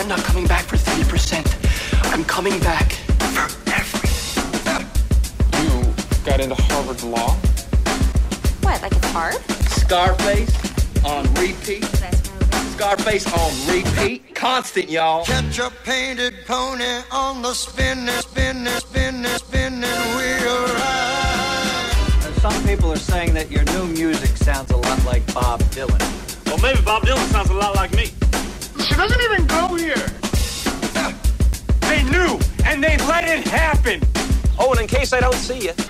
I'm not coming back for 30%. I'm coming back for everything. You got into Harvard Law? What, like it's hard? Scarface on repeat. Scarface on repeat. Constant, y'all. Catch a painted pony on the spinning wheel ride. Some people are saying that your new music sounds a lot like Bob Dylan. Well, maybe Bob Dylan sounds a lot like me. She doesn't even go here. They knew, and they let it happen. Oh, and in case I don't see you.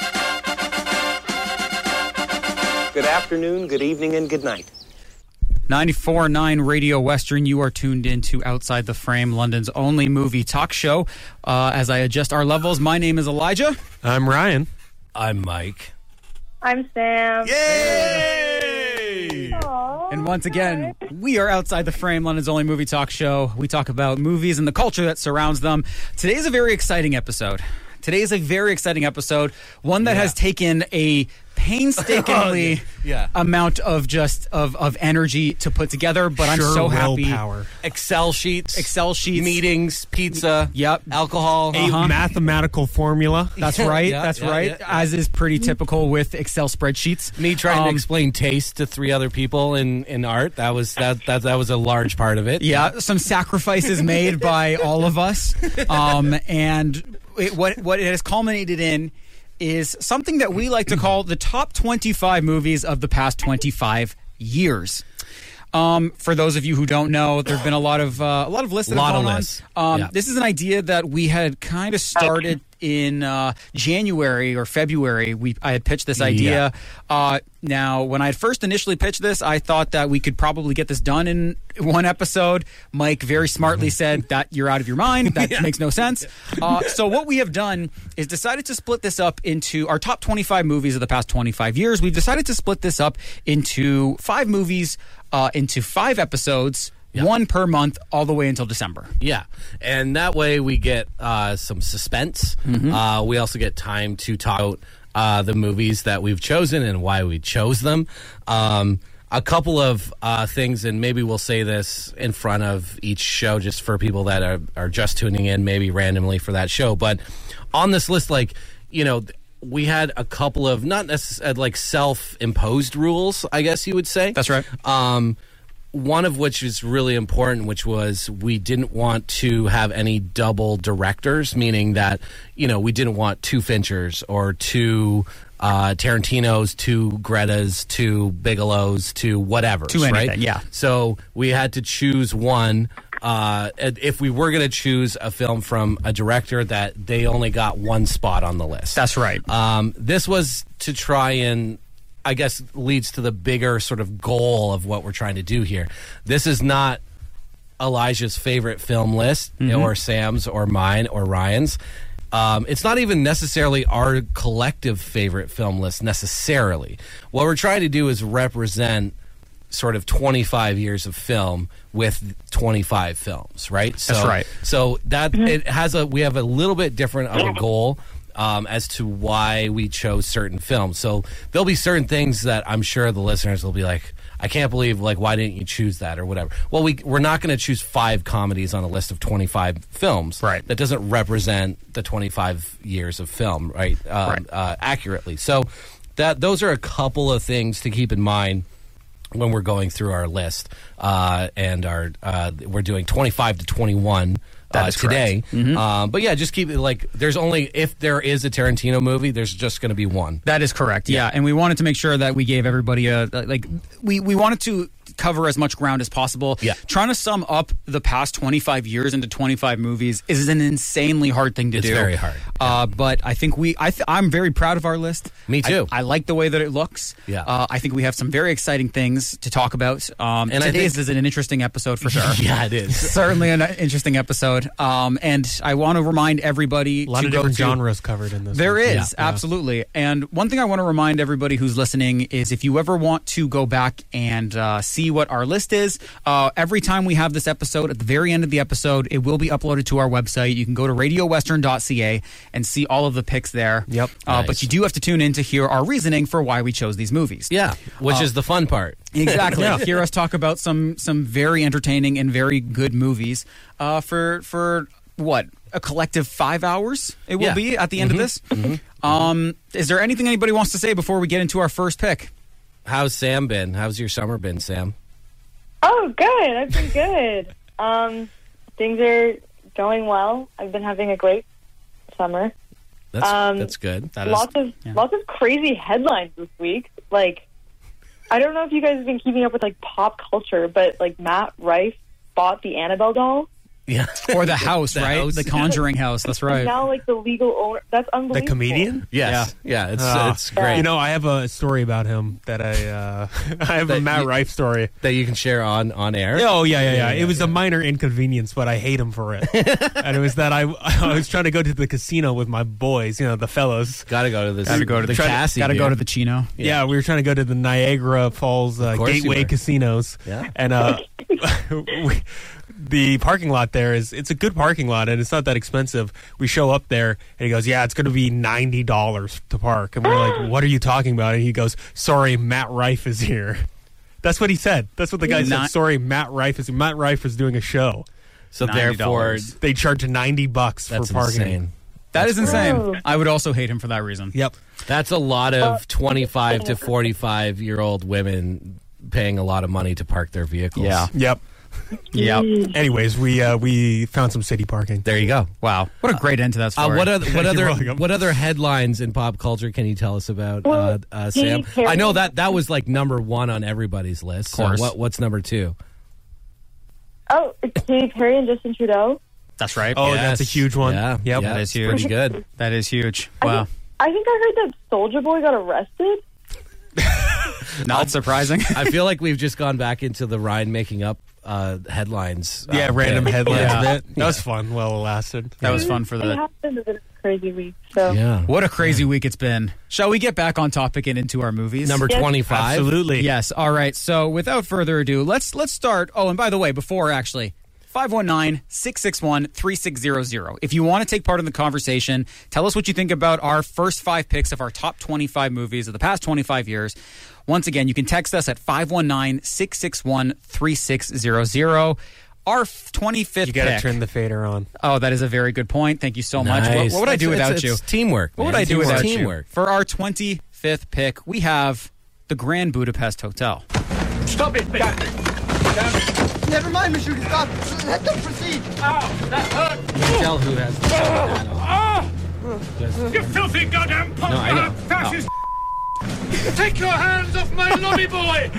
Good afternoon, good evening, and good night. 94.9 Radio Western, you are tuned into Outside the Frame, London's only movie talk show. As I adjust our levels, my name is Elijah. I'm Ryan. I'm Mike. I'm Sam. Yay! Aww, And once again, we are Outside the Frame, London's only movie talk show. We talk about movies and the culture that surrounds them. Today's a very exciting episode. One that has taken a painstakingly amount of of energy to put together, but I'm so happy. Willpower. Excel sheets, meetings, pizza, alcohol, a mathematical formula. That's right. As is pretty typical with Excel spreadsheets. Me trying to explain taste to three other people in art. That was a large part of it. Yeah, some sacrifices made by all of us, and what it has culminated in is something that we like to call the top 25 movies of the past 25 years. For those of you who don't know, there have been a lot of lists. This is an idea that we had kind of started in January or February. I had pitched this idea. Now, when I had first initially pitched this, I thought that we could probably get this done in one episode. Mike very smartly said that you're out of your mind. That makes no sense. So what we have done is decided to split this up into our top 25 movies of the past 25 years. We've decided to split this up into 5 movies, into 5 episodes. One per month all the way until December. Yeah, and that way we get some suspense. Mm-hmm. We also get time to talk about the movies that we've chosen and why we chose them. A couple of things, and maybe we'll say this in front of each show just for people that are just tuning in, maybe randomly for that show. But on this list, we had a couple of not necessarily self-imposed rules, I guess you would say. That's right. One of which is really important, which was we didn't want to have any double directors, meaning that, we didn't want 2 Finchers or 2 Tarantinos, 2 Gretas, 2 Bigelows, 2 whatever. To anything, right? Yeah. So we had to choose one. If we were going to choose a film from a director that they only got 1 spot on the list. That's right. This was to try and, I guess, leads to the bigger sort of goal of what we're trying to do here. This is not Elijah's favorite film list, or Sam's, or mine, or Ryan's. It's not even necessarily our collective favorite film list, necessarily. What we're trying to do is represent sort of 25 years of film with 25 films, right? That's right. So that we have a little bit different of a goal as to why we chose certain films. So there'll be certain things that I'm sure the listeners will be like, I can't believe, why didn't you choose that or whatever? Well, we're not going to choose 5 comedies on a list of 25 films. Right. That doesn't represent the 25 years of film, right? Accurately. So those are a couple of things to keep in mind when we're going through our list. And we're doing 25 to 21 today. Mm-hmm. But yeah, just keep it there's only, if there is a Tarantino movie, there's just going to be one. That is correct. Yeah. And we wanted to make sure that we gave everybody we wanted to cover as much ground as possible. Yeah. Trying to sum up the past 25 years into 25 movies is an insanely hard thing to do. It's very hard. But I think I'm very proud of our list. Me too. I like the way that it looks. Yeah. I think we have some very exciting things to talk about. And today's is an interesting episode for sure. Yeah, it is. Certainly an interesting episode. And I want to remind everybody a lot of different genres covered in this. There is, absolutely. And one thing I want to remind everybody who's listening is if you ever want to go back and see see what our list is. Every time we have this episode, at the very end of the episode, it will be uploaded to our website. You can go to radiowestern.ca and see all of the picks there. Yep. Nice. But you do have to tune in to hear our reasoning for why we chose these movies. Yeah, which is the fun part. Exactly. Hear us talk about some very entertaining and very good movies for what? A collective 5 hours it will be at the end of this. Is there anything anybody wants to say before we get into our first pick? How's Sam been? How's your summer been, Sam? Oh, good. I've been good. Things are going well. I've been having a great summer. That's good. Lots of crazy headlines this week. Like, I don't know if you guys have been keeping up with like pop culture, but like Matt Rife bought the Annabelle doll. Yeah. Or the house, right? house. The Conjuring house. That's right. And now, like, the legal owner. That's unbelievable. The comedian? Yes. Yeah. It's great. You know, I have a story about him that I have a Matt Rife story that you can share on air. Oh yeah. It was a minor inconvenience, but I hate him for it. And it was that I was trying to go to the casino with my boys, you know, the fellows. Got to go to this. Got to go to the Cassie. Got to go to the Chino. Yeah, we were trying to go to the Niagara Falls Gateway casinos. Yeah. And the parking lot there it's a good parking lot and it's not that expensive. We show up there and he goes, yeah, it's going to be $90 to park. And we're like, what are you talking about? And he goes, sorry, Matt Rife is here. That's what he said. That's what the guy said. Sorry, Matt Rife is doing a show. So therefore, they charge $90 for parking. Insane. That is insane. I would also hate him for that reason. Yep. That's a lot of 25 to 45-year-old women paying a lot of money to park their vehicles. Yeah. Yep. Yep. Anyways, we found some city parking. There you go. Wow. What a great end to that story. What welcome. other headlines in pop culture can you tell us about, Sam? Perry. I know that was like number one on everybody's list. Of course. So what's number two? Oh, it's Katy Perry and Justin Trudeau. That's right. Oh, Yes. that's a huge one. Yeah. Yep. That is huge. Pretty good. That is huge. Wow. I think I heard that Soulja Boy got arrested. Not surprising. I feel like we've just gone back into the Ryan making up headlines. Random bit. headlines Yeah. bit. That was fun. Well, it lasted. That was fun for It the... has been a bit of a crazy week. So Yeah. What a crazy week it's been. Shall we get back on topic and into our movies? Number Yes. 25. Absolutely. Yes. All right. So without further ado, let's start. Oh, and by the way, before actually, 519-661-3600. If you want to take part in the conversation, tell us what you think about our first 5 picks of our top 25 movies of the past 25 years. Once again, you can text us at 519-661-3600. Our 25th You got to pick. turn the fader on. Oh, that is a very good point. Thank you so much. Nice. What would I do It's- without you? It's teamwork. What would man. I do without teamwork? you? For our 25th pick, we have the Grand Budapest Hotel. Stop it, Never mind, Monsieur. Stop. Let them proceed. Tell who has the You filthy goddamn punk! No, I know. Fascist! Take your hands off my lobby boy!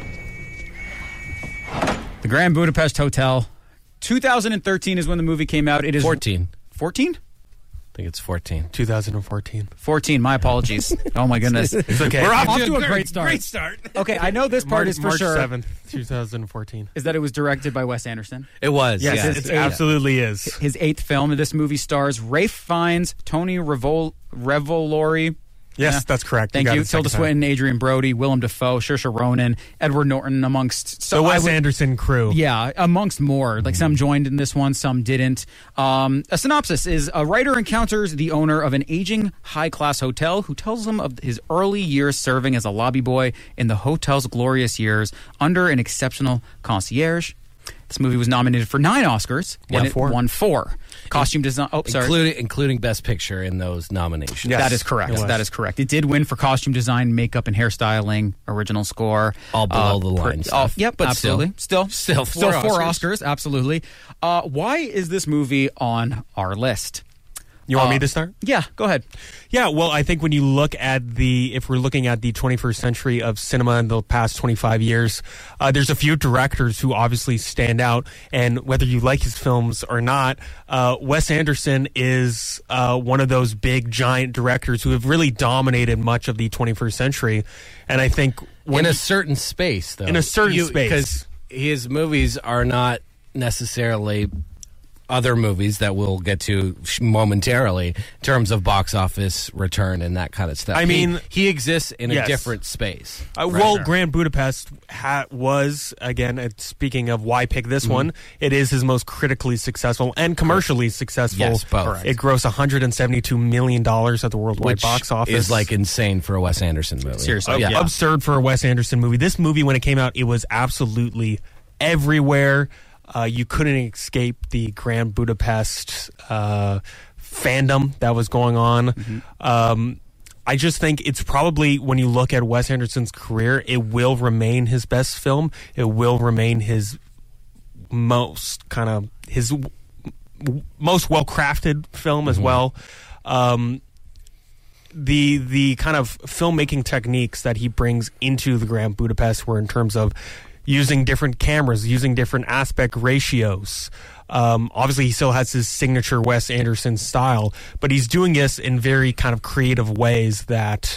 The Grand Budapest Hotel. 2013 is when the movie came out. It is 14. 14? I think it's 14. 2014. 14. My apologies. Oh my goodness. It's okay. We're off to a great start. Great start. Okay, I know this part is for March sure. 7th, 2014. Is that it was directed by Wes Anderson. It was. Yes, yeah. it absolutely is. His 8th film. This movie stars Ralph Fiennes, Tony Revolori. Yes, Yeah. that's correct. Thank got you. it second Tilda time. Swinton, Adrian Brody, Willem Dafoe, Saoirse Ronan, Edward Norton, amongst The Wes Anderson crew. Yeah, amongst more. Like some joined in this one, some didn't. A synopsis is a writer encounters the owner of an aging high-class hotel who tells him of his early years serving as a lobby boy in the hotel's glorious years under an exceptional concierge. This movie was nominated for 9 Oscars. And it won 4. Costume design. Oh, sorry. Including Best Picture in those nominations. Yes, That is correct. it was. That is correct. It did win for costume design, makeup, and hairstyling, original score. All below the line stuff. Yep, But absolutely. Still four four Oscars. Oscars. Absolutely. Why is this movie on our list? You want me to start? Yeah, go ahead. Yeah, well, I think when you look at if we're looking at the 21st century of cinema in the past 25 years, there's a few directors who obviously stand out. And whether you like his films or not, Wes Anderson is one of those big, giant directors who have really dominated much of the 21st century. And I think In a certain space, though. In a certain space. Because his movies are not necessarily other movies that we'll get to momentarily in terms of box office return and that kind of stuff. I mean, he exists in yes. a different space. Well, Grand Budapest was, again, speaking of why pick this one, it is his most critically successful and commercially successful. Yes, both. It grossed $172 million at the worldwide box office. Is like insane for a Wes Anderson movie. Seriously, absurd for a Wes Anderson movie. This movie, when it came out, it was absolutely everywhere. You couldn't escape the Grand Budapest fandom that was going on. I just think it's probably, when you look at Wes Anderson's career, it will remain his best film. It will remain his most well-crafted film as well. The kind of filmmaking techniques that he brings into the Grand Budapest were in terms of using different cameras, using different aspect ratios. Obviously, he still has his signature Wes Anderson style, but he's doing this in very kind of creative ways that,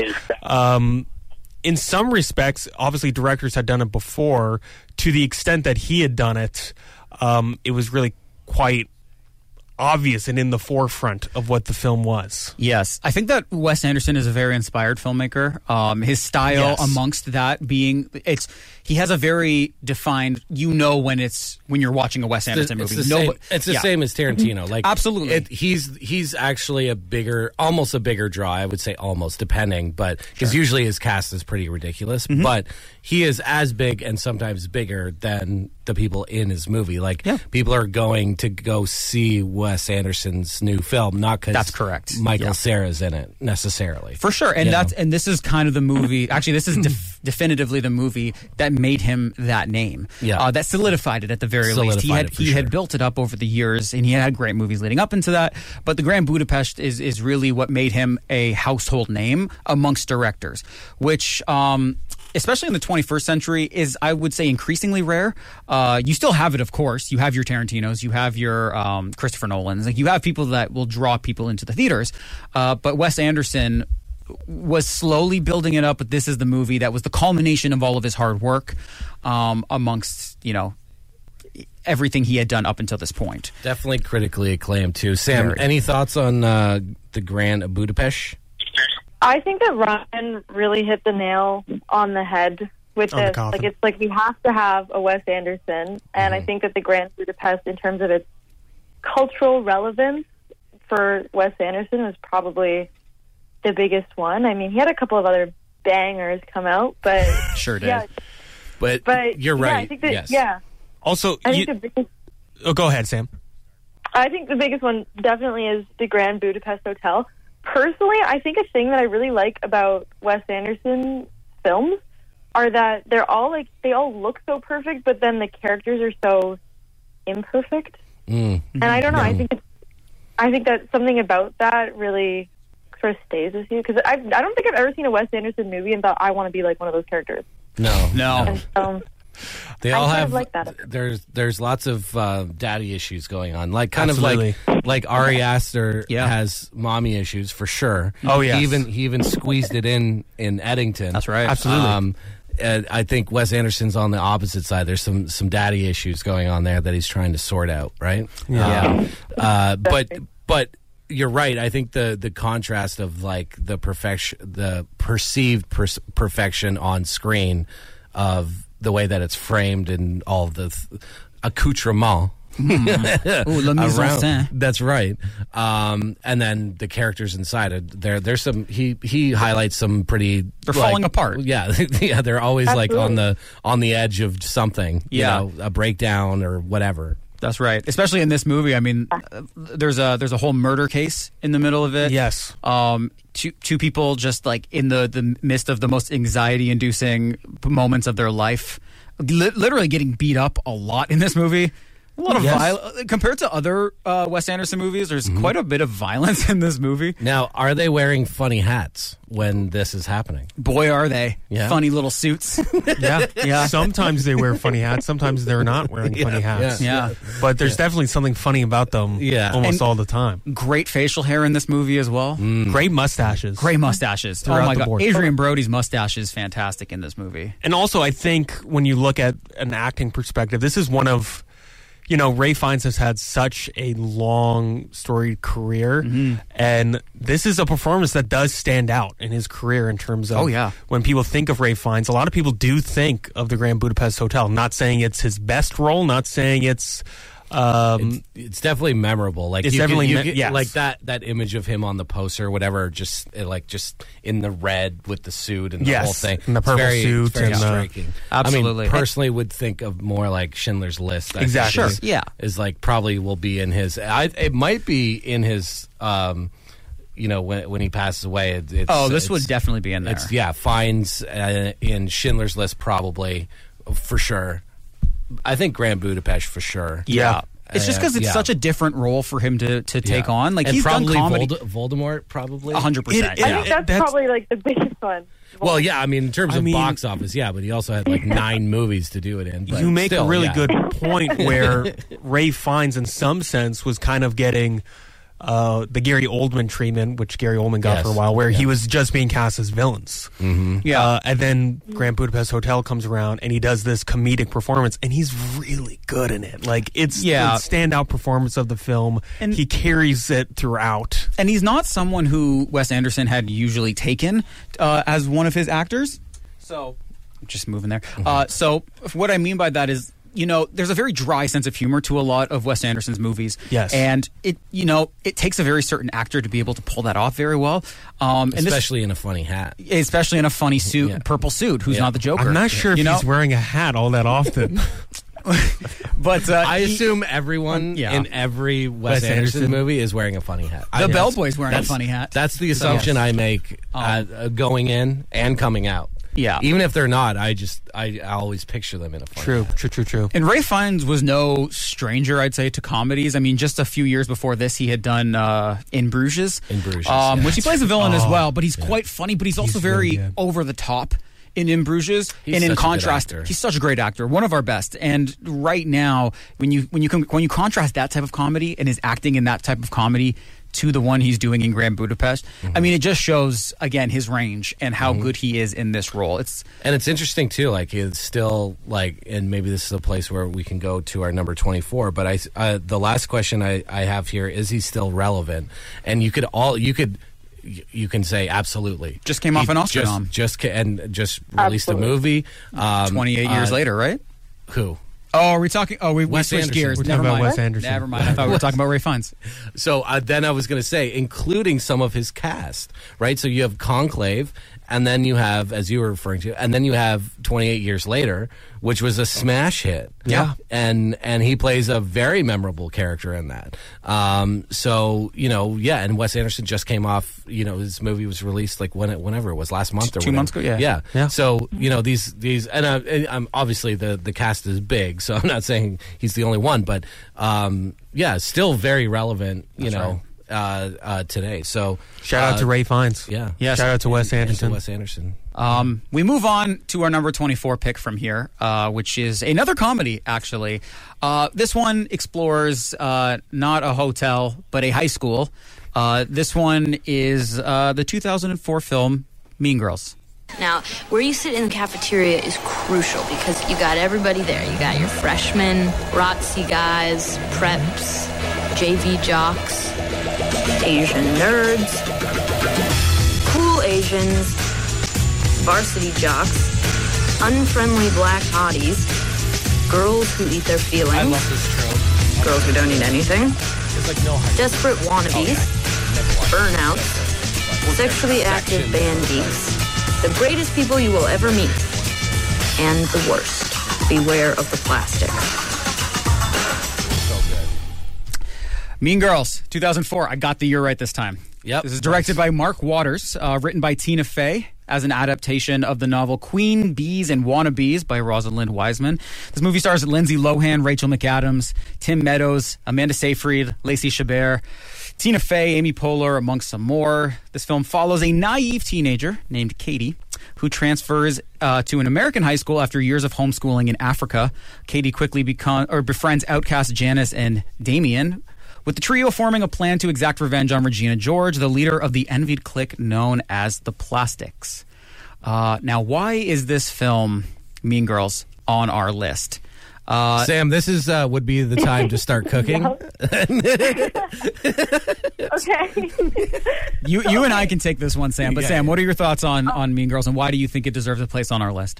in some respects, obviously directors had done it before. To the extent that he had done it, it was really quite obvious and in the forefront of what the film was. Yes. I think that Wes Anderson is a very inspired filmmaker. His style amongst that being, he has a very defined, when you're watching a Wes Anderson movie. It's the same as Tarantino. Like, absolutely. He's actually almost a bigger draw. I would say almost, depending, but because usually his cast is pretty ridiculous, but he is as big and sometimes bigger than the people in his movie. Like, people are going to go see Wes Anderson's new film, not because that's correct. Michael Cera's in it necessarily, for sure. And and this is kind of the movie. Actually, this is definitively the movie that made him that name. That solidified it at the very least. He had built it up over the years, and he had great movies leading up into that. But the Grand Budapest is really what made him a household name amongst directors, which, especially in the 21st century, is, I would say, increasingly rare. You still have it, of course. You have your Tarantinos, you have your Christopher Nolans. Like, you have people that will draw people into the theaters. But Wes Anderson was slowly building it up, but this is the movie that was the culmination of all of his hard work amongst, everything he had done up until this point. Definitely critically acclaimed, too. Sam, any thoughts on the Grand Budapest? I think that Ryan really hit the nail on the head with this. Like, it's like we have to have a Wes Anderson, and I think that the Grand Budapest, in terms of its cultural relevance for Wes Anderson, was probably the biggest one. I mean, he had a couple of other bangers come out, but sure did. Yeah, but you're right. I think that, Also, go ahead, Sam. I think the biggest one definitely is the Grand Budapest Hotel. Personally, I think a thing that I really like about Wes Anderson films are that they all look so perfect, but then the characters are so imperfect. And I don't know. I think that something about that really sort of stays with you, because I don't think I've ever seen a Wes Anderson movie and thought I want to be like one of those characters. No. And, they all have like that. There's lots of daddy issues going on, like kind of like Ari Aster has mommy issues for sure. Oh yeah, he even squeezed it in Eddington. That's right, absolutely. And I think Wes Anderson's on the opposite side. There's some daddy issues going on there that he's trying to sort out, right? But you're right. I think the contrast of like the perceived perfection on screen of the way that it's framed and all the accoutrement. La mise en scène. That's right. And then the characters inside it. There's some. He highlights some pretty. They're falling apart. Yeah, yeah. They're always Absolutely. like on the edge of something. A breakdown or whatever. That's right. Especially in this movie. I mean, there's a whole murder case in the middle of it. Yes. Two people just like in the midst of the most anxiety-inducing moments of their life, literally getting beat up a lot in this movie. A lot of violence compared to other Wes Anderson movies. There's quite a bit of violence in this movie. Now, are they wearing funny hats when this is happening? Boy, are they! Yeah. Funny little suits. Yeah. Sometimes they wear funny hats. Sometimes they're not wearing funny hats. Yeah. But there's definitely something funny about them. Yeah. Almost all the time. Great facial hair in this movie as well. Great mustaches. Great mustaches. Throughout oh my the god, board. Adrian Brody's mustache is fantastic in this movie. And also, I think when you look at an acting perspective, this is one of Ray Fiennes has had such a long storied career, and this is a performance that does stand out in his career in terms of when people think of Ray Fiennes. A lot of people do think of the Grand Budapest Hotel. Not saying it's his best role, not saying it's definitely memorable. Like it's definitely yes. Like that image of him on the poster, or whatever, just in the red with the suit and the whole thing, and the purple suit, very and striking. Absolutely. I mean, personally, would think of more like Schindler's List. Exactly. Sure. Yeah. Is like probably will be in his. It might be in his. When he passes away. This would definitely be in there. Fiennes in Schindler's List probably for sure. I think Grand Budapest for sure. Yeah. It's just because it's such a different role for him to take on. Like, he's done comedy. Voldemort, probably. 100%. I think that's probably like the biggest one. Well, yeah, I mean, in terms of box office, but he also had like 9 movies to do it in. But you make still, a really good point where Ray Fiennes, in some sense, was kind of getting the Gary Oldman treatment, which Gary Oldman got for a while, where he was just being cast as villains. Mm-hmm. And then Grand Budapest Hotel comes around, and he does this comedic performance, and he's really good in it. Like, it's the standout performance of the film, and he carries it throughout. And he's not someone who Wes Anderson had usually taken as one of his actors. So, just moving there. So, what I mean by that is, there's a very dry sense of humor to a lot of Wes Anderson's movies. Yes. And it takes a very certain actor to be able to pull that off very well. Especially in a funny hat. Especially in a funny suit, purple suit, who's not the Joker. I'm not sure if he's wearing a hat all that often. But I assume everyone in every Wes Anderson movie is wearing a funny hat. The Bellboy's wearing a funny hat. That's the assumption I make going in and coming out. Yeah. Even if they're not, I always picture them in a funny hat. True. And Ray Fiennes was no stranger, I'd say, to comedies. I mean, just a few years before this, he had done In Bruges. Which he plays a villain as well, but he's quite funny, but he's also very over the top in Bruges. And in contrast, he's such a great actor, one of our best. And right now, when you contrast that type of comedy and his acting in that type of comedy to the one he's doing in Grand Budapest, I mean, it just shows again his range and how good he is in this role. It's interesting too. Like, it's still like, and maybe this is a place where we can go to our number 24. But the last question I have here is: he still relevant? And you can say absolutely. Just came off an Oscar nom. Just released a movie. 28 years later, right? Who? Oh, are we talking? Oh, we switched gears. We're talking about Wes Anderson. Never mind. I thought we were talking about Ray Fiennes. So then I was going to say, including some of his cast, right? So you have Conclave, and then you have, as you were referring to, and then you have 28 Years Later, which was a smash hit. Yeah. And he plays a very memorable character in that. And Wes Anderson just came off, his movie was released like whenever it was, last month or 2 months ago, yeah. So, these, and I'm obviously the cast is big, so I'm not saying he's the only one, but still very relevant, today. So shout out to Ray Fiennes. Yeah. Shout out to Wes Anderson. We move on to our number 24 pick from here, which is another comedy, actually. This one explores not a hotel, but a high school. This one is the 2004 film Mean Girls. Now, where you sit in the cafeteria is crucial because you got everybody there. You got your freshmen, ROTC guys, preps, JV jocks, Asian nerds, cool Asians, varsity jocks, unfriendly black hotties, girls who eat their feelings. I love this trope. Girls who don't eat anything. It's like no desperate wannabes, burnouts, sexually active band geeks, the greatest people you will ever meet, and the worst. Beware of the plastic. So good. Mean Girls, 2004. I got the year right this time. Yep. This is directed by Mark Waters, written by Tina Fey as an adaptation of the novel Queen Bees and Wannabes by Rosalind Wiseman. This movie stars Lindsay Lohan, Rachel McAdams, Tim Meadows, Amanda Seyfried, Lacey Chabert, Tina Fey, Amy Poehler, amongst some more. This film follows a naive teenager named Katie who transfers to an American high school after years of homeschooling in Africa. Katie quickly befriends outcast Janice and Damien, with the trio forming a plan to exact revenge on Regina George, the leader of the envied clique known as the Plastics. Now, why is this film, Mean Girls, on our list? Sam, this is would be the time to start cooking. Okay. You and I can take this one, Sam. But Yeah. Sam, what are your thoughts on Mean Girls, and why do you think it deserves a place on our list?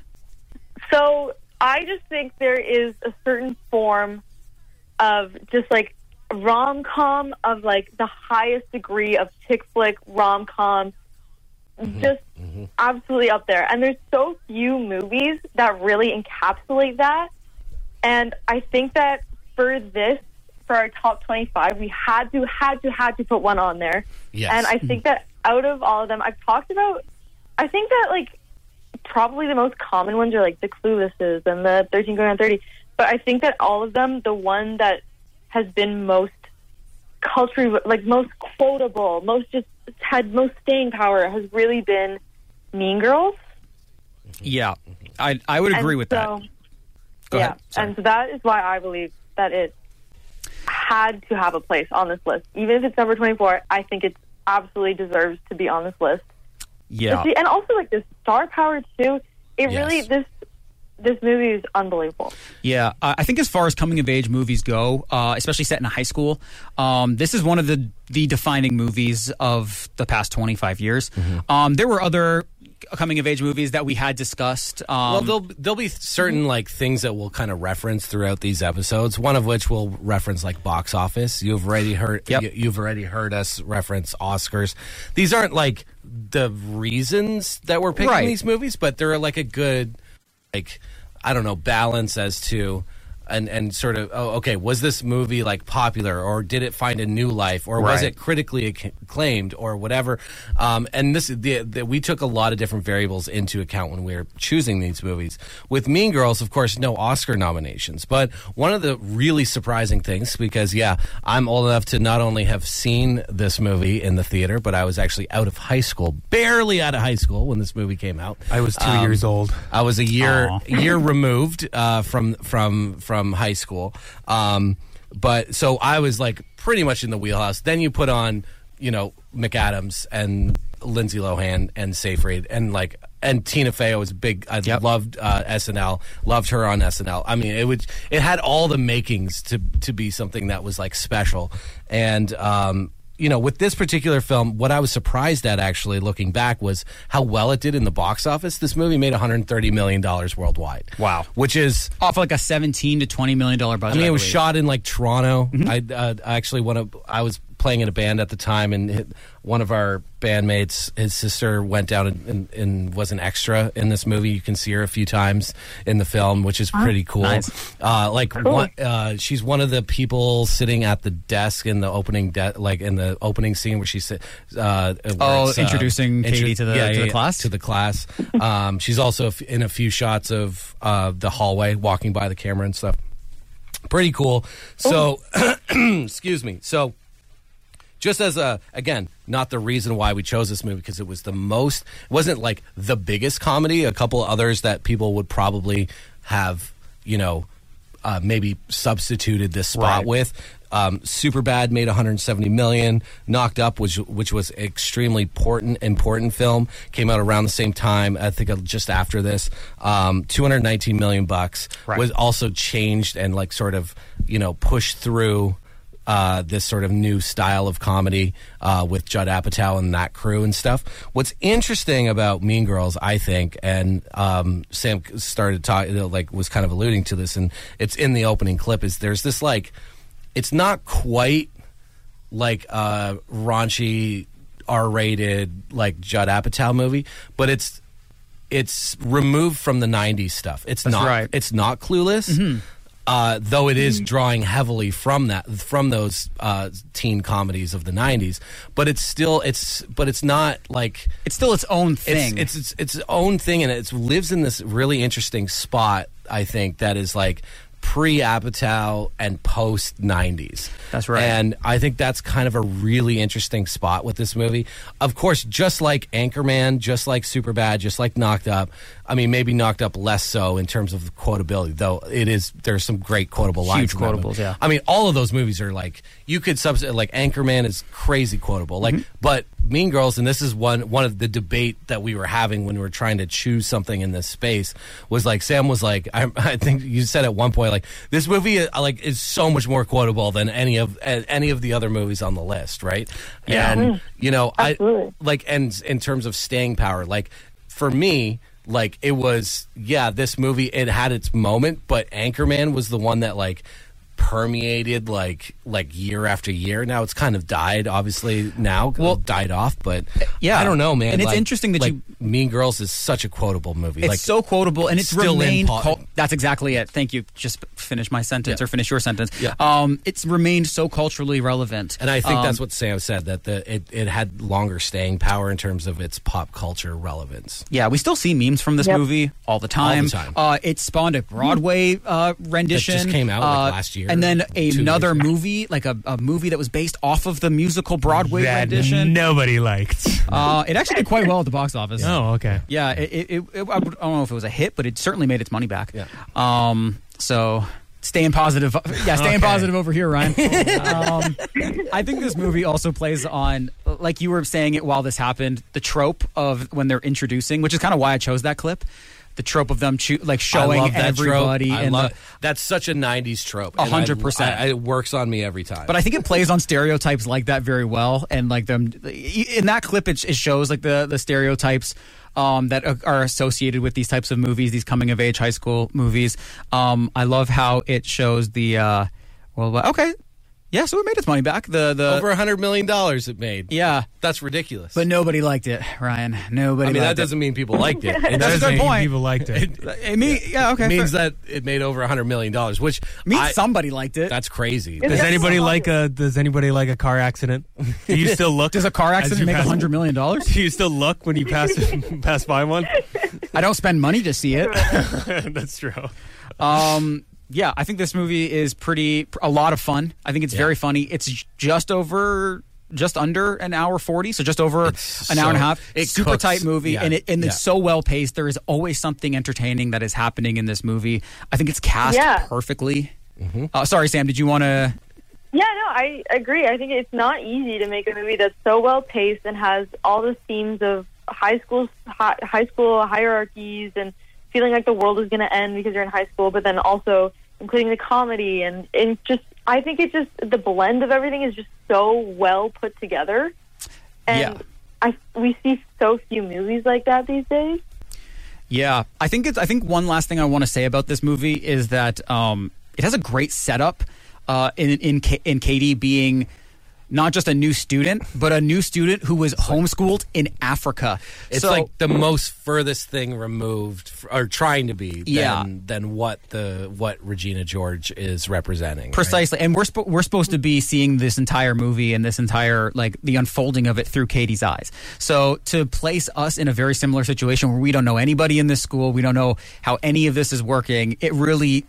So I just think there is a certain form of just like rom-com of like the highest degree of chick flick rom-com, just absolutely up there. And there's so few movies that really encapsulate that. And I think that for our top 25, we had to put one on there. Yes. And I think that out of all of them, I've talked about, I think that like probably the most common ones are like the Cluelesses and the 13 Going on 30. But I think that all of them, the one that has been most culturally, like most quotable, had most staying power has really been Mean Girls. Yeah, I would agree with that. Go ahead. Sorry. And so that is why I believe that it had to have a place on this list. Even if it's number 24, I think it absolutely deserves to be on this list. Yeah. And also, like, the star power, too. It really, this movie is unbelievable. Yeah, I think as far as coming-of-age movies go, especially set in a high school, this is one of the defining movies of the past 25 years. There were other coming-of-age movies that we had discussed. Well, there'll be certain like things that we'll kind of reference throughout these episodes. One of which will reference like box office. You've already heard us reference Oscars. These aren't like the reasons that we're picking these movies, but they're like a good, like, I don't know, balance as to and sort of, okay, was this movie like popular, or did it find a new life, or was it critically acclaimed, or whatever? And this we took a lot of different variables into account when we were choosing these movies. With Mean Girls, of course, no Oscar nominations, but one of the really surprising things, because I'm old enough to not only have seen this movie in the theater, but I was actually out of high school, barely out of high school when this movie came out. I was 2 years old. I was a year removed from high school, but so I was like pretty much in the wheelhouse. Then you put on, McAdams and Lindsay Lohan and Seyfried and Tina Fey. I was big. I loved SNL. Loved her on SNL. I mean, it had all the makings to be something that was like special. And with this particular film, what I was surprised at, actually, looking back, was how well it did in the box office. This movie made $130 million worldwide. Wow. Which is off like a $17 to $20 million budget. I mean, it was shot in like Toronto. I was playing in a band at the time, and one of our bandmates, his sister, went down and was an extra in this movie. You can see her a few times in the film, which is pretty cool. Nice. She's one of the people sitting at the desk in the opening in the opening scene where she's introducing Katie to the class. To the class. She's also in a few shots of the hallway, walking by the camera and stuff. Pretty cool. So, excuse me. So, just as again, not the reason why we chose this movie, because it was it wasn't like the biggest comedy. A couple others that people would probably have, maybe substituted this spot with. Superbad made $170 million. Knocked Up, which was extremely important film, came out around the same time. I think just after this. $219 million bucks. Was also changed and like sort of pushed through this sort of new style of comedy with Judd Apatow and that crew and stuff. What's interesting about Mean Girls, I think, and Sam started talking, was kind of alluding to this, and it's in the opening clip, is there's this it's not quite like a raunchy R-rated like Judd Apatow movie, but it's removed from the 90s stuff. It's not Clueless. Mm-hmm. Though it is drawing heavily from those teen comedies of the 90s, but it's still its own thing. It's its own thing, and it lives in this really interesting spot, I think, that is like pre-Apatow and post-90s. That's right. And I think that's kind of a really interesting spot with this movie. Of course, just like Anchorman, just like Superbad, just like Knocked Up, I mean, maybe Knocked Up less so in terms of quotability, though there's some great quotable lines. Huge quotables, yeah. I mean, all of those movies are like, you could substitute, like Anchorman is crazy quotable, but Mean Girls, and this is one of the debate that we were having when we were trying to choose something in this space, was like, Sam was like, I think you said at one point, like, this movie is so much more quotable than any of the other movies on the list, right? Yeah. And Absolutely. and in terms of staying power, like, for me, like, it was, this movie, it had its moment, but Anchorman was the one that, like, permeated like year after year. Now it's kind of died, obviously, now. Died off, but I don't know, man. And it's interesting that Mean Girls is such a quotable movie. It's so quotable, and it's still remained. in That's exactly it. Thank you. Just finish my sentence or finish your sentence. Yeah. It's remained so culturally relevant, and I think that's what Sam said, that it had longer staying power in terms of its pop culture relevance. Yeah, we still see memes from this movie all the time. It spawned a Broadway rendition that just came out last year. And then another movie, like a movie that was based off of the musical Broadway rendition. Nobody liked. It actually did quite well at the box office. Oh, okay. Yeah, I don't know if it was a hit, but it certainly made its money back. Yeah. So staying positive. Yeah, staying positive over here, Ryan. I think this movie also plays on, like you were saying it while this happened, the trope of when they're introducing, which is kind of why I chose that clip. The trope of them showing everybody. That's such a 90s trope. 100%. It works on me every time. But I think it plays on stereotypes like that very well. And like them in that clip, it shows like the stereotypes that are associated with these types of movies, these coming of age high school movies. I love how it shows the okay. Yeah, so it made its money back. The over $100 million it made. Yeah, that's ridiculous. But nobody liked it, Ryan. Nobody. I mean, liked that doesn't mean people liked it. That's a good point. People liked it. It means that it made over $100 million, which means somebody liked it. That's crazy. Does anybody like a car accident? Do you still look? Does a car accident make $100 million? Do you still look when you pass by one? I don't spend money to see it. That's true. Yeah, I think this movie is a lot of fun. I think it's very funny. It's just under an hour 40, so just over an hour and a half. It's super tight movie, and it's so well paced. There is always something entertaining that is happening in this movie. I think it's cast perfectly. Mm-hmm. Sorry, Sam, did you want to? Yeah, no, I agree. I think it's not easy to make a movie that's so well paced and has all the themes of high school hierarchies and feeling like the world is going to end because you're in high school, but then also including the comedy and just, I think it's just, the blend of everything is just so well put together. And we see so few movies like that these days. Yeah, I think one last thing I want to say about this movie is that it has a great setup in Katie being not just a new student, but a new student who was homeschooled in Africa. It's like the most furthest thing removed, or trying to be, than what Regina George is representing. Precisely, right? And we're supposed to be seeing this entire movie and this entire, like, the unfolding of it through Katie's eyes. So to place us in a very similar situation where we don't know anybody in this school, we don't know how any of this is working, it really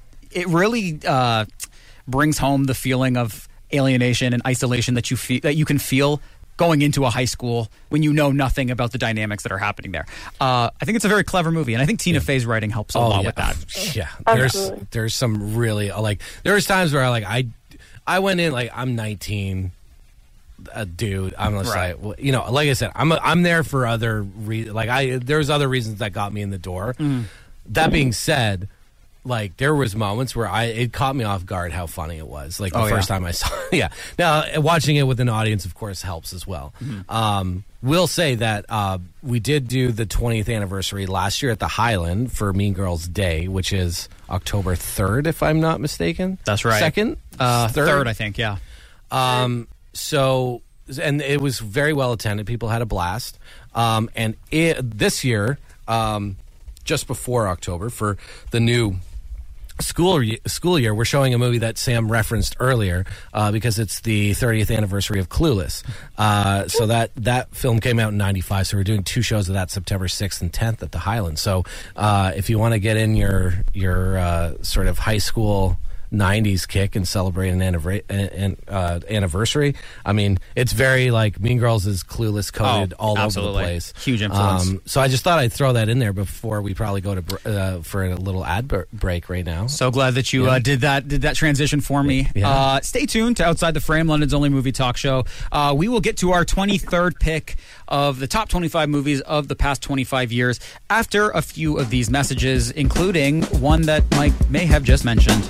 brings home the feeling of alienation and isolation that you can feel going into a high school when you know nothing about the dynamics that are happening there. I think it's a very clever movie, and I think Tina Fey's writing helps a lot with that. Yeah, there's some really there's times where I went in like, I'm 19, dude. I'm gonna say, like I said, I'm there for other reasons. There's other reasons that got me in the door. That being said, like, there was moments where it caught me off guard how funny it was. Like, the first time I saw it. Yeah. Now, watching it with an audience, of course, helps as well. Mm-hmm. We'll say that we did do the 20th anniversary last year at the Highland for Mean Girls Day, which is October 3rd, if I'm not mistaken. That's right. 2nd? 3rd, I think, yeah. So, and it was very well attended. People had a blast. And this year, just before October, for the new school year, we're showing a movie that Sam referenced earlier because it's the 30th anniversary of Clueless. So that film came out in 95, so we're doing 2 shows of that, September 6th and 10th at the Highland. So if you want to get in your sort of high school '90s kick and celebrate an anniversary. I mean, it's very like Mean Girls is Clueless coded all over the place. Huge influence. So I just thought I'd throw that in there before we probably go to for a little ad break right now. So glad that you did that transition for me. Yeah. Stay tuned to Outside the Frame, London's only movie talk show. We will get to our 23rd pick of the top 25 movies of the past 25 years after a few of these messages, including one that Mike may have just mentioned.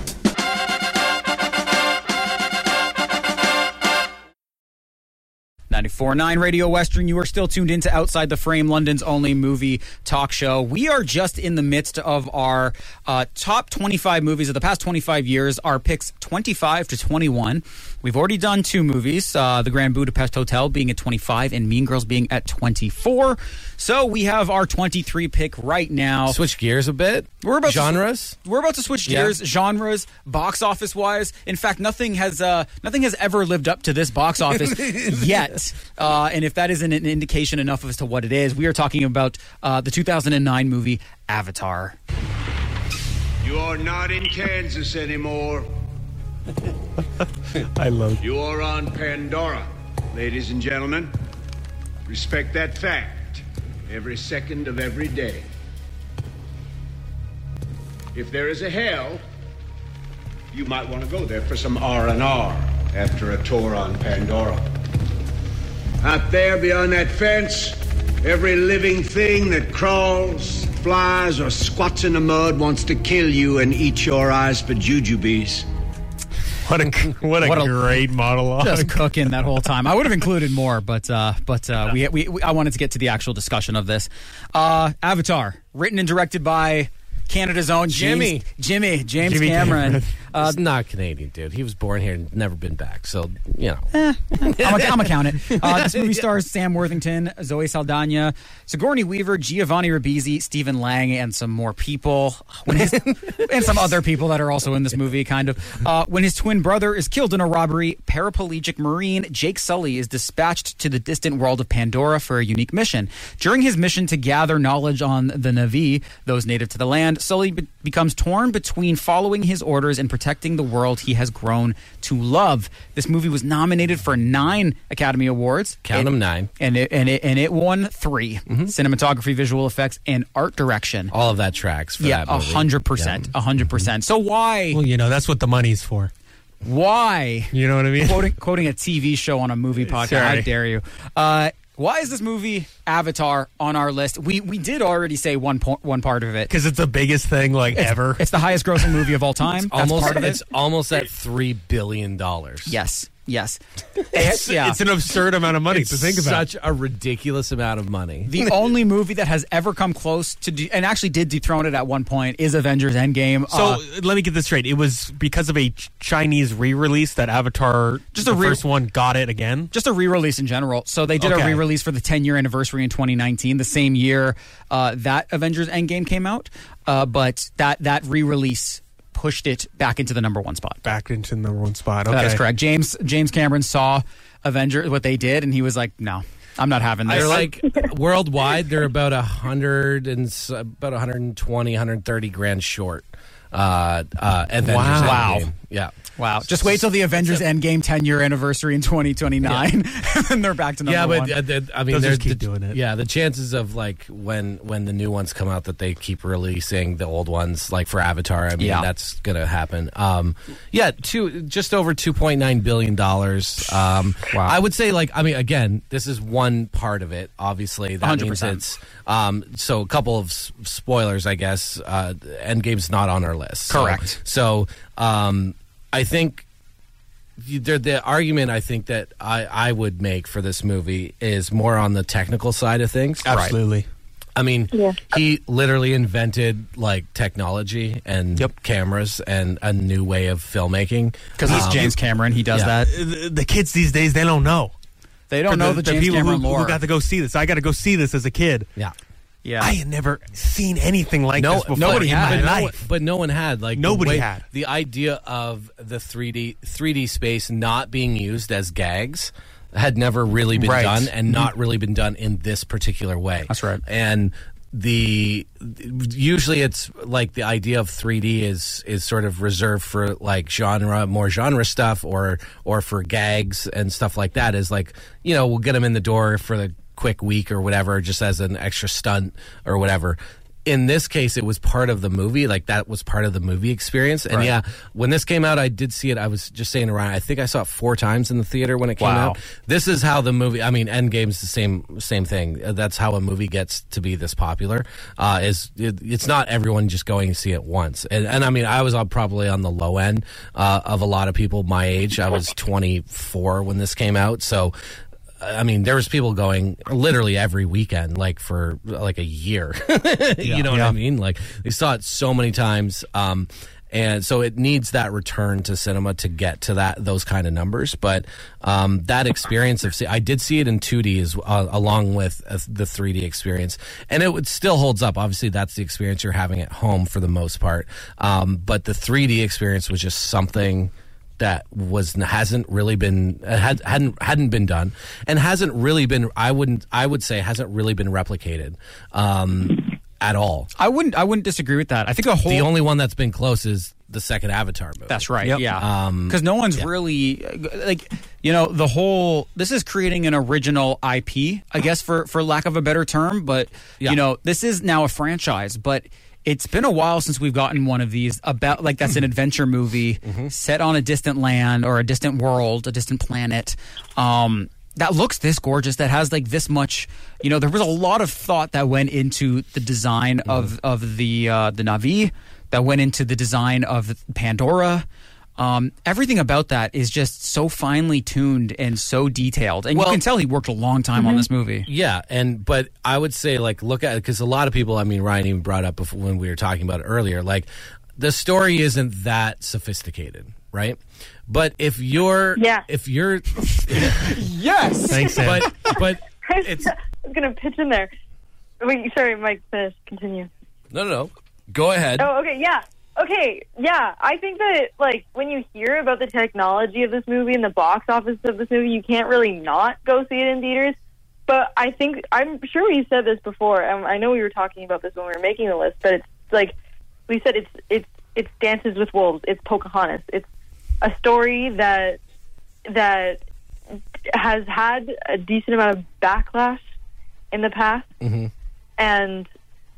.9 Radio Western, you are still tuned into Outside the Frame, London's only movie talk show. We are just in the midst of our top 25 movies of the past 25 years, our picks 25 to 21. We've already done 2 movies, The Grand Budapest Hotel being at 25 and Mean Girls being at 24. So we have our 23 pick right now. Switch gears a bit. We're about genres. We're about to switch gears, genres, box office wise. In fact, nothing has ever lived up to this box office yet. And if that isn't an indication enough as to what it is, we are talking about the 2009 movie Avatar. You are not in Kansas anymore. I love you. You are on Pandora, ladies and gentlemen. Respect that fact. Every second of every day. If there is a hell, you might want to go there for some R&R after a tour on Pandora. Out there beyond that fence, every living thing that crawls, flies, or squats in the mud wants to kill you and eat your eyes for jujubes. What a great monologue. Just cooking that whole time. I would have included more, but I wanted to get to the actual discussion of this. Avatar, written and directed by Canada's own James Cameron. He's not Canadian, dude. He was born here and never been back. So, you know. I'm accounting. This movie stars Sam Worthington, Zoe Saldana, Sigourney Weaver, Giovanni Ribisi, Stephen Lang, and some more people. And some other people that are also in this movie, kind of. When his twin brother is killed in a robbery, paraplegic Marine Jake Sully is dispatched to the distant world of Pandora for a unique mission. During his mission to gather knowledge on the Na'vi, those native to the land, Sully becomes torn between following his orders and protecting the world he has grown to love. This movie was nominated for 9 Academy Awards. Count them 9. And it won 3. Mm-hmm. Cinematography, visual effects, and art direction. All of that tracks for that movie. 100%. 100%. So why? Well, that's what the money's for. Why? You know what I mean? Quoting a TV show on a movie podcast. Sorry. How dare you? Why is this movie Avatar on our list? We did already say one part of it because it's the biggest thing ever. It's the highest grossing movie of all time. It's almost at $3 billion. Yes. It's an absurd amount of money to think about. Such a ridiculous amount of money. The only movie that has ever come close to and actually did dethrone it at one point is Avengers Endgame. So let me get this straight. It was because of a Chinese re-release that Avatar, first one, got it again? Just a re-release in general. So they did a re-release for the 10-year anniversary in 2019, the same year that Avengers Endgame came out. But that re-release pushed it back into the number 1 spot. Back into the number 1 spot. Okay. That is correct. James Cameron saw Avengers, what they did, and he was like, no, I'm not having this. They're worldwide, they're about 120, 130 grand short. Avengers Endgame. Yeah. Wow. Just wait till the Avengers Endgame 10-year anniversary in 2029, and they're back to number 1. I mean, they'll just keep doing it. Yeah, the chances of when the new ones come out that they keep releasing the old ones, like for Avatar, I mean, that's going to happen. Just over $2.9 billion. Wow. I would say, again, this is one part of it, obviously. That 100%. Means it's, so a couple of spoilers, I guess. Endgame's not on our list. Correct. So I think the argument I think that I would make for this movie is more on the technical side of things. Absolutely. Right. I mean, he literally invented technology and cameras and a new way of filmmaking. Because he's James Cameron, he does that. The kids these days, they don't know. They don't know the James people Cameron lore. Who got to go see this. I got to go see this as a kid. Yeah. Yeah. I had never seen anything like this before. Nobody had. But no one had. Nobody had. The idea of the 3D space not being used as gags had never really been done, and not really been done in this particular way. That's right. And usually it's like the idea of 3D is sort of reserved for like more genre stuff or for gags and stuff like that. Is like, we'll get them in the door for the quick week or whatever, just as an extra stunt or whatever. In this case, it was part of the movie. Like, that was part of the movie experience. And yeah, when this came out, I did see it. I was just saying to Ryan, I think I saw it 4 times in the theater when it came out. This is how the movie, Endgame's the same thing. That's how a movie gets to be this popular. It's not everyone just going to see it once. And I was probably on the low end of a lot of people my age. I was 24 when this came out. So, there was people going literally every weekend, like for like a year. You know what I mean? Like, they saw it so many times. And so it needs that return to cinema to get to those kind of numbers. But that experience I did see it in 2D along with the 3D experience, and it still holds up. Obviously, that's the experience you're having at home for the most part. But the 3D experience was just something that hadn't really been hadn't been done, and hasn't really been. I would say hasn't really been replicated at all. I wouldn't disagree with that. I think the only one that's been close is the second Avatar movie. That's right. Yep. Yeah, because no one's really the whole. This is creating an original IP, I guess, for lack of a better term. But this is now a franchise, but. It's been a while since we've gotten one of these about that's an adventure movie set on a distant land or a distant world, a distant planet. That looks this gorgeous. That has like this much. There was a lot of thought that went into the design of the Na'vi, that went into the design of Pandora. Everything about that is just so finely tuned and so detailed, and you can tell he worked a long time on this movie. Yeah, but I would say look at it, because a lot of people. Ryan even brought up before when we were talking about it earlier. Like, the story isn't that sophisticated, right? But if you're yes, thanks, Sam. But I was gonna pitch in there. Wait, sorry, Mike. Finish. Continue. No. Go ahead. Oh, okay. Yeah. Okay, yeah, I think that, when you hear about the technology of this movie and the box office of this movie, you can't really not go see it in theaters. But I'm sure we said this before, and I know we were talking about this when we were making the list, but it's like, we said it's Dances with Wolves, it's Pocahontas. It's a story that has had a decent amount of backlash in the past. Mm-hmm. And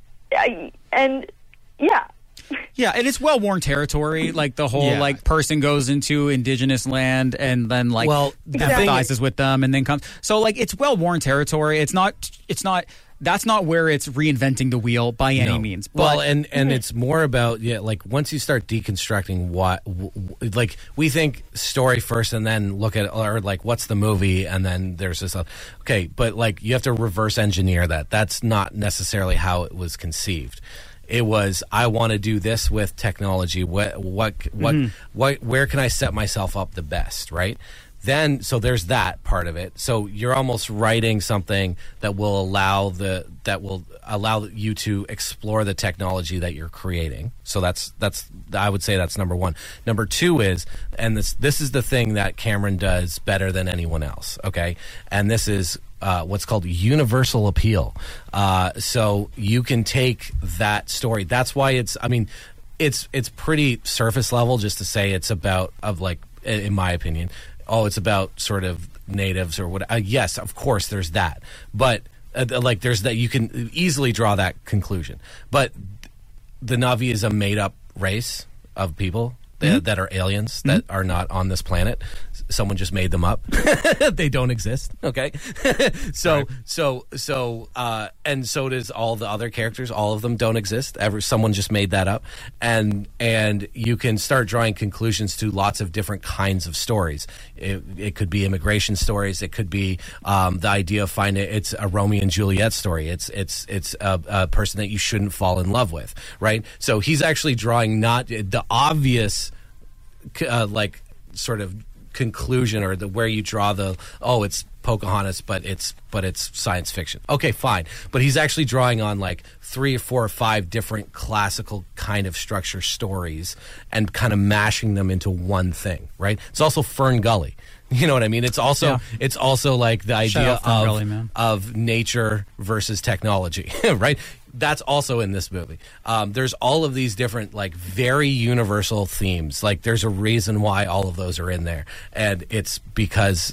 yeah. Yeah, and it's well-worn territory. Like, the whole person goes into indigenous land and then empathizes with them and then comes. So it's well-worn territory. It's not. That's not where it's reinventing the wheel by any means. But, and it's more about once you start deconstructing what we think story first and then look at what's the movie, and then there's this okay, but you have to reverse engineer that. That's not necessarily how it was conceived. It was, I want to do this with technology. Where can I set myself up the best, right? Then, so there's that part of it. So you're almost writing something that will allow you to explore the technology that you're creating. So that's I would say that's number one. Number two is, and this is the thing that Cameron does better than anyone else. Okay, and this is. What's called universal appeal. So you can take that story. That's why it's pretty surface level just to say it's about in my opinion, it's about sort of natives or what. Yes, of course, there's that. But there's that, you can easily draw that conclusion. But the Na'vi is a made up race of people that are aliens that are not on this planet. Someone just made them up. They don't exist. Okay. So so does all the other characters. All of them don't exist. Someone just made that up. And you can start drawing conclusions to lots of different kinds of stories. It could be immigration stories. It could be the idea of it's a Romeo and Juliet story. It's a person that you shouldn't fall in love with, right? So he's actually drawing not the obvious sort of conclusion or where you draw it's Pocahontas, but it's science fiction. Okay, fine. But he's actually drawing on 3 or 4 or 5 different classical kind of structure stories and kind of mashing them into one thing, right? It's also Fern Gully. You know what I mean? It's also the idea of nature versus technology, right? that's also in this movie. There's all of these different, like, very universal themes. Like, there's a reason why all of those are in there, and it's because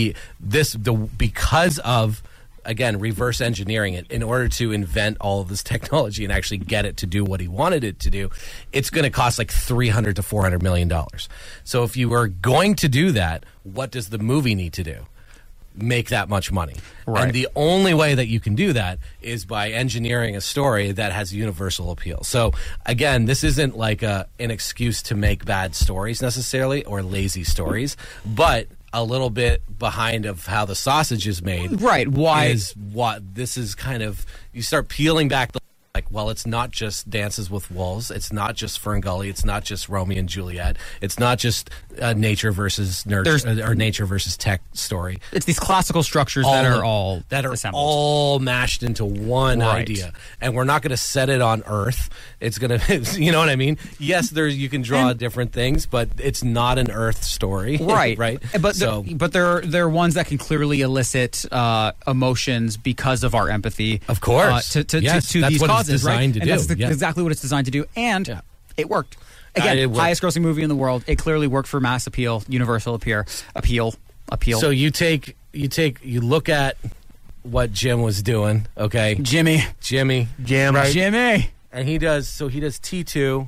because of, again, reverse engineering it in order to invent all of this technology and actually get it to do what he wanted it to do. It's going to cost like $300 to $400 million. So if you are going to do that, what does the movie need to do? Make that much money. Right. And the only way that you can do that is by engineering a story that has universal appeal. So again, this isn't like an excuse to make bad stories necessarily, or lazy stories, but a little bit behind of how the sausage is made. Right. Why is what this is kind of, you start peeling back the, like, well, it's not just Dances with Wolves. It's not just Ferngully. It's not just Romeo and Juliet. It's not just nature versus nurture, or nature versus tech story. It's these classical structures that are all mashed into one idea, and we're not going to set it on Earth. It's going to, you know what I mean? Yes, you can draw different things, but it's not an Earth story, right? Right. But there are ones that can clearly elicit emotions because of our empathy, of course, to these causes. Designed to do. That's exactly what it's designed to do, and it worked. Again, highest grossing movie in the world. It clearly worked for mass appeal, universal appeal. So you look at what Jim was doing. Okay, Jimmy, right? Jimmy, and he does T2,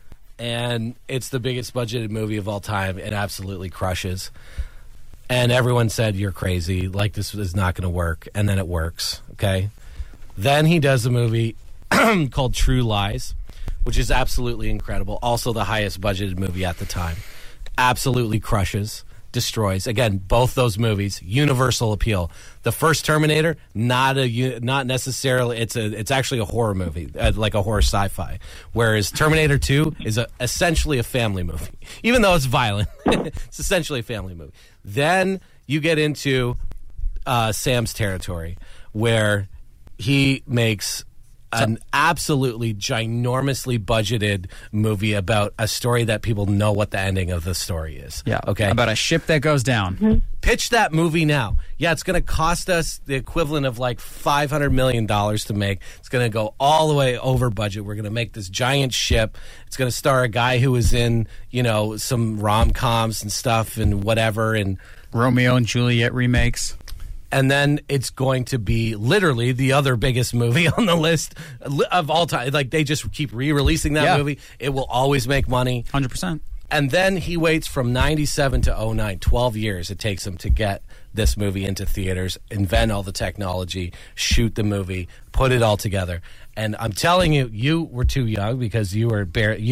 and it's the biggest budgeted movie of all time. It absolutely crushes, and everyone said you're crazy. Like, this is not going to work, and then it works. Okay, then he does a movie called True Lies, which is absolutely incredible. Also the highest budgeted movie at the time. Absolutely crushes, destroys. Again, both those movies, universal appeal. The first Terminator, not necessarily. It's actually a horror movie, like a horror sci-fi. Whereas Terminator 2 is essentially a family movie, even though it's violent. It's essentially a family movie. Then you get into Sam's territory, where he makes an absolutely ginormously budgeted movie about a story that people know what the ending of the story is. Yeah. Okay. About a ship that goes down. Mm-hmm. Pitch that movie now. Yeah, it's going to cost us the equivalent of like $500 million to make. It's going to go all the way over budget. We're going to make this giant ship. It's going to star a guy who was in, some rom-coms and stuff and whatever, and Romeo and Juliet remakes. And then it's going to be literally the other biggest movie on the list of all time. Like, they just keep re-releasing that movie. It will always make money. 100%. And then he waits from 97 to 09, 12 years it takes him to get this movie into theaters, invent all the technology, shoot the movie, put it all together. And I'm telling you, you were too young because you were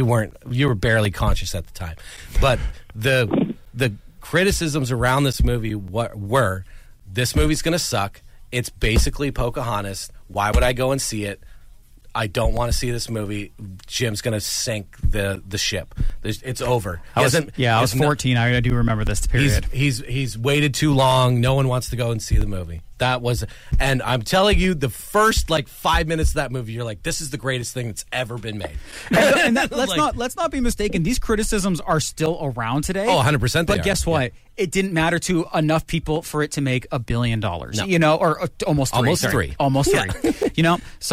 barely conscious at the time. But the criticisms around this movie were, this movie's going to suck. It's basically Pocahontas. Why would I go and see it? I don't want to see this movie. Jim's going to sink the ship. It's over. I was 14. I do remember this period. He's waited too long. No one wants to go and see the movie. That was, and I'm telling you, the first 5 minutes of that movie, you're like, this is the greatest thing that's ever been made. And let's not be mistaken. These criticisms are still around today. Oh, 100%. But guess what? Yeah. It didn't matter to enough people for it to make $1 billion. No. Or almost three. Almost three.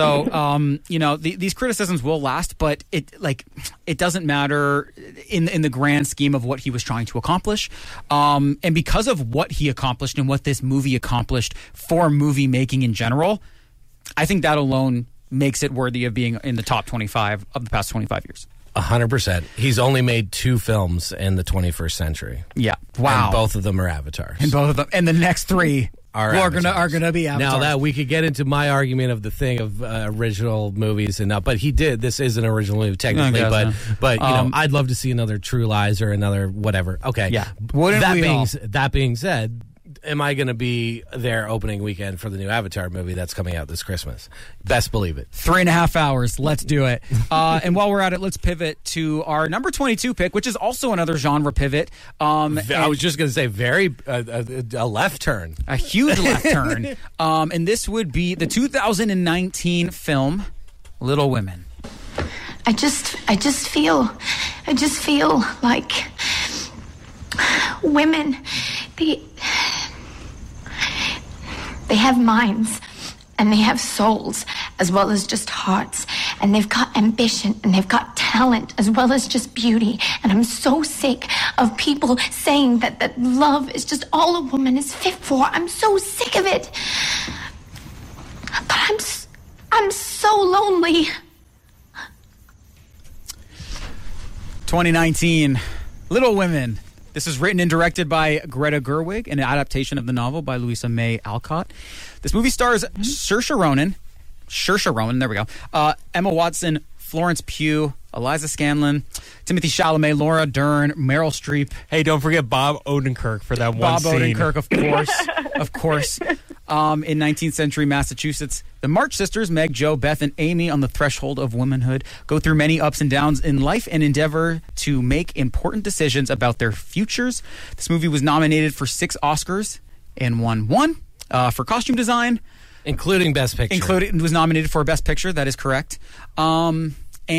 So these criticisms will last, but it doesn't matter in the grand scheme of what he was trying to accomplish. And because of what he accomplished and what this movie accomplished for movie making in general, I think that alone makes it worthy of being in the top 25 of the past 25 years. 100%. He's only made 2 films in the 21st century. Yeah. Wow. And both of them are Avatars. And the next 3 are gonna be Avatars. Now that we could get into my argument of the thing of original movies and but he did. This is an original movie technically, but I'd love to see another True Lies or another whatever. Okay. Yeah. That being said, am I going to be there opening weekend for the new Avatar movie that's coming out this Christmas? Best believe it. 3.5 hours. Let's do it. And while we're at it, let's pivot to our number 22 pick, which is also another genre pivot. I was just going to say a left turn. A huge left turn. And this would be the 2019 film Little Women. I just feel like women, they have minds and they have souls as well as just hearts. And they've got ambition, and they've got talent, as well as just beauty. And I'm so sick of people saying that love is just all a woman is fit for. I'm so sick of it. But I'm so lonely. 2019, Little Women. This is written and directed by Greta Gerwig, an adaptation of the novel by Louisa May Alcott. This movie stars Saoirse Ronan, there we go, Emma Watson, Florence Pugh, Eliza Scanlon, Timothy Chalamet, Laura Dern, Meryl Streep. Hey, don't forget Bob Odenkirk for that one scene. Bob Odenkirk, of course. In 19th century Massachusetts, the March sisters, Meg, Jo, Beth, and Amy, on the threshold of womanhood, go through many ups and downs in life and endeavor to make important decisions about their futures. This movie was nominated for 6 Oscars and won 1 for costume design. Including Best Picture. It was nominated for Best Picture, that is correct. And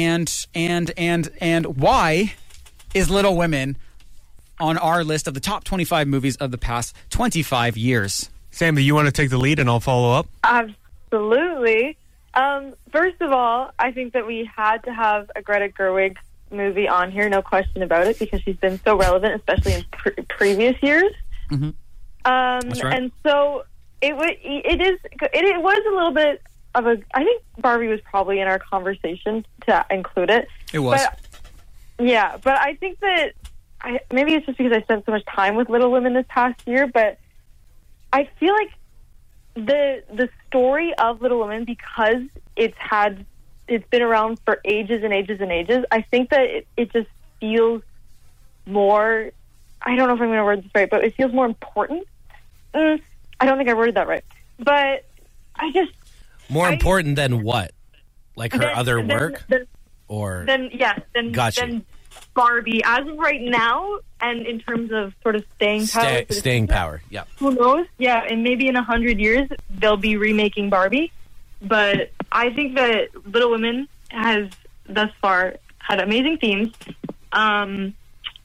why is Little Women on our list of the top 25 movies of the past 25 years? Sam, do you want to take the lead and I'll follow up? Absolutely. First of all, I think that we had to have a Greta Gerwig movie on here, no question about it, because she's been so relevant, especially in previous years. Mm-hmm. That's right. And so it was a little bit of a. I think Barbie was probably in our conversation to include it. It was. But I think that maybe it's just because I spent so much time with Little Women this past year, but I feel like the story of Little Women, because it's been around for ages and ages and ages, I think that it just feels more, I don't know if I'm going to word this right, but it feels more important. I don't think I worded that right. But I just... More important than what? Like her other work? Gotcha. Than Barbie, as of right now, and in terms of sort of staying power. Staying power, yeah. Who knows? Yeah, and maybe in 100 years, they'll be remaking Barbie. But I think that Little Women has, thus far, had amazing themes. And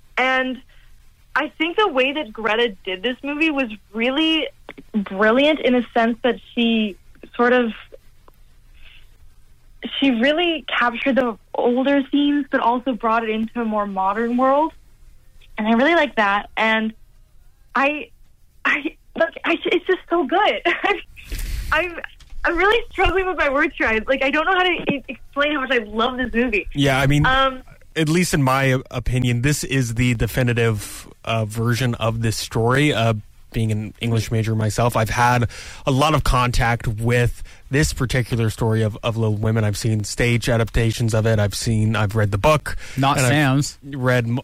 I think the way that Greta did this movie was really brilliant, in a sense that she really captured the older themes, but also brought it into a more modern world. And I really like that. And it's just so good. I'm really struggling with my words here. I don't know how to explain how much I love this movie. Yeah, I mean, at least in my opinion, this is the definitive version of this story. Being an English major myself, I've had a lot of contact with this particular story of Little Women. I've seen stage adaptations of it. I've read the book. Not Sam's. Who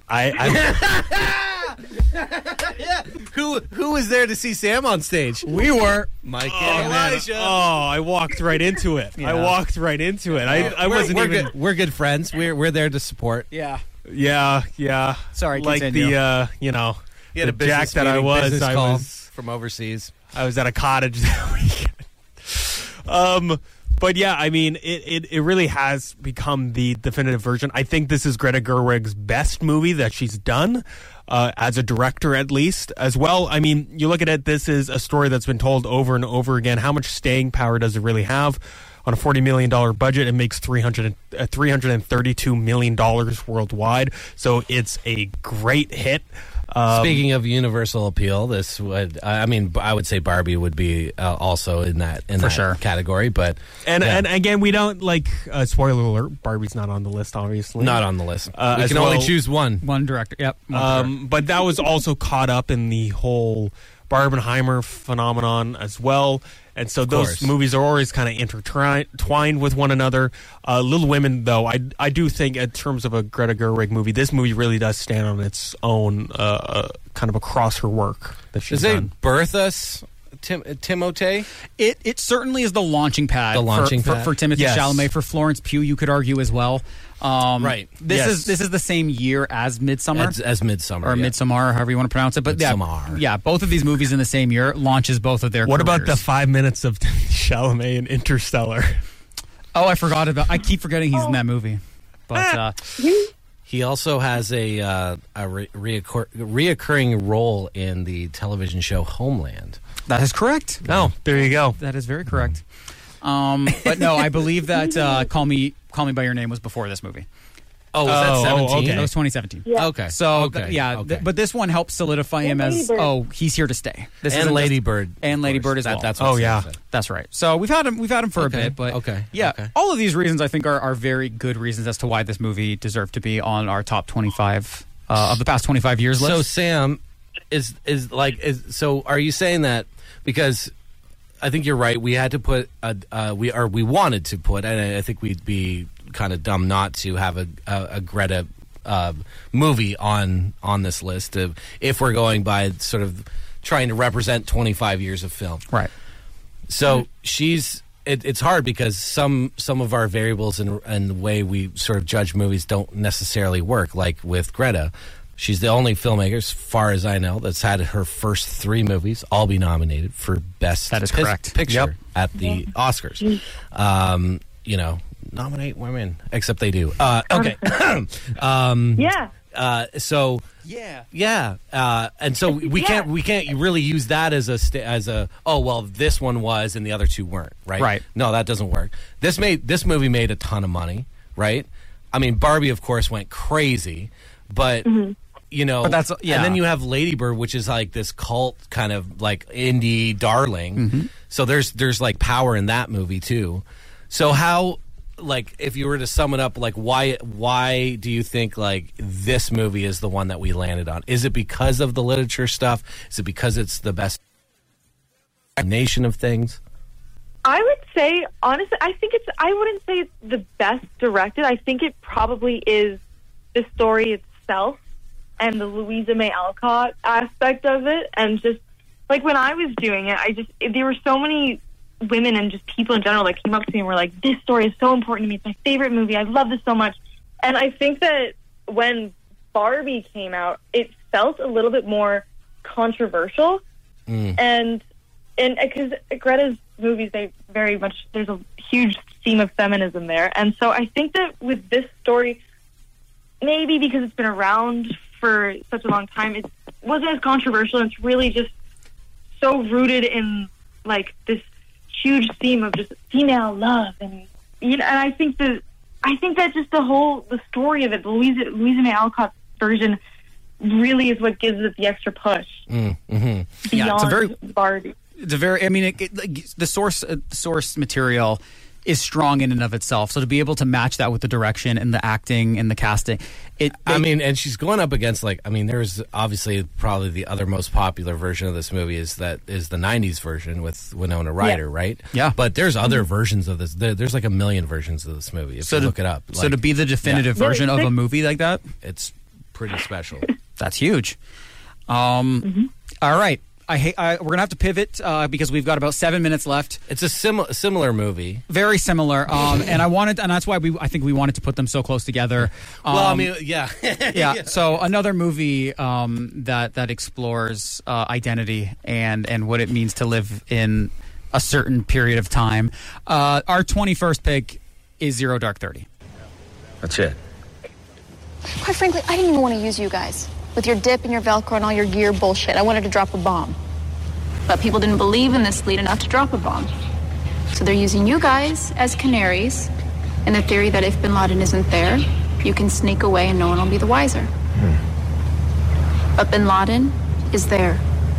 was there to see Sam on stage? We were. Mike and Elijah. I walked right into it. Yeah. I wasn't even. We're good friends. We're there to support. Yeah. Yeah. Sorry, like continue. He had the a business jack that meeting, I business call was from overseas. I was at a cottage that weekend. But yeah, I mean, it really has become the definitive version. I think this is Greta Gerwig's best movie that she's done, as a director at least, as well. I mean, you look at it, this is a story that's been told over and over again. How much staying power does it really have? On a $40 million budget, it makes $332 million worldwide. So it's a great hit. Speaking of universal appeal, this would, I would say Barbie would be also in that sure. category. But and again, we don't spoiler alert. Barbie's not on the list, obviously. Not on the list. We can only choose one director. Yep. But that was also caught up in the whole Barbenheimer phenomenon as well. And so those movies are always kind of intertwined with one another. Little Women, though, I do think in terms of a Greta Gerwig movie, this movie really does stand on its own, kind of across her work that she's done. Does it birth us, Timothée? It certainly is the launching pad. For Timothy Chalamet, for Florence Pugh, you could argue as well. Right. This is the same year as Midsommar. As Midsommar. Or Midsommar, or however you want to pronounce it. But yeah, both of these movies in the same year launches both of their What careers. about the 5 minutes of Chalamet in Interstellar? Oh, I keep forgetting he's in that movie. But he also has a reoccurring role in the television show Homeland. That is correct. Oh, there you go. That is very correct. But no, I believe that Call Me by Your Name was before this movie. Oh, was that 17? Okay. That was 2017. Yeah. Okay. So, Okay. Okay. but this one helps solidify him as, he's here to stay. This And isn't Lady just- Bird. And Lady Bird as well. That's what Sam said. That's right. So we've had him for a bit, but all of these reasons I think are very good reasons as to why this movie deserved to be on our top 25 of the past 25 years list. So Sam, so are you saying that because I think you're right, we had to put we wanted to put, and I think we'd be kind of dumb not to have a Greta movie on this list if we're going by sort of trying to represent 25 years of film. Right. So it's hard because some of our variables and the way we sort of judge movies don't necessarily work. Like with Greta, she's the only filmmaker, as far as I know, that's had her first 3 movies all be nominated for Best Picture at the Oscars. Nominate women, except they do. Okay. So and so we can't really use that as this one was and the other 2 weren't, right? Right. No, that doesn't work. This movie made a ton of money, right? I mean, Barbie, of course, went crazy, but but that's and then you have Lady Bird, which is like this cult kind of like indie darling. Mm-hmm. So there's like power in that movie too. So how, like, if you were to sum it up, like, why do you think, like, this movie is the one that we landed on? Is it because of the literature stuff? Is it because it's the best combination of things? I would say, honestly, I wouldn't say it's the best directed. I think it probably is the story itself and the Louisa May Alcott aspect of it. And just, like, when I was doing it, there were so many women and just people in general that came up to me and were like, this story is so important to me. It's my favorite movie. I love this so much. And I think that when Barbie came out, it felt a little bit more controversial. And because Greta's movies, there's a huge theme of feminism there. And so I think that with this story, maybe because it's been around for such a long time, it wasn't as controversial. It's really just so rooted in, like, this huge theme of just female love, and and I think that just the story of it, the Louisa May Alcott version, really is what gives it the extra push. Beyond Barbie. It's a very. I mean, the source material is strong in and of itself. So to be able to match that with the direction and the acting and the casting, and she's going up against, there's obviously probably the other most popular version of this movie is the 90s version with Winona Ryder, right? Yeah. But there's other versions of this. There's like a million versions of this movie if you look it up. So to be the definitive version of a movie like that, it's pretty special. That's huge. All right. We're gonna have to pivot because we've got about 7 minutes left. It's a similar movie, very similar. And that's why I think we wanted to put them so close together. Yeah. So another movie that explores identity and what it means to live in a certain period of time. Our 21st pick is Zero Dark 30. That's it. Quite frankly, I didn't even want to use you guys. With your dip and your Velcro and all your gear bullshit, I wanted to drop a bomb. But people didn't believe in this fleet enough to drop a bomb. So they're using you guys as canaries in the theory that if Bin Laden isn't there, you can sneak away and no one will be the wiser. But Bin Laden is there.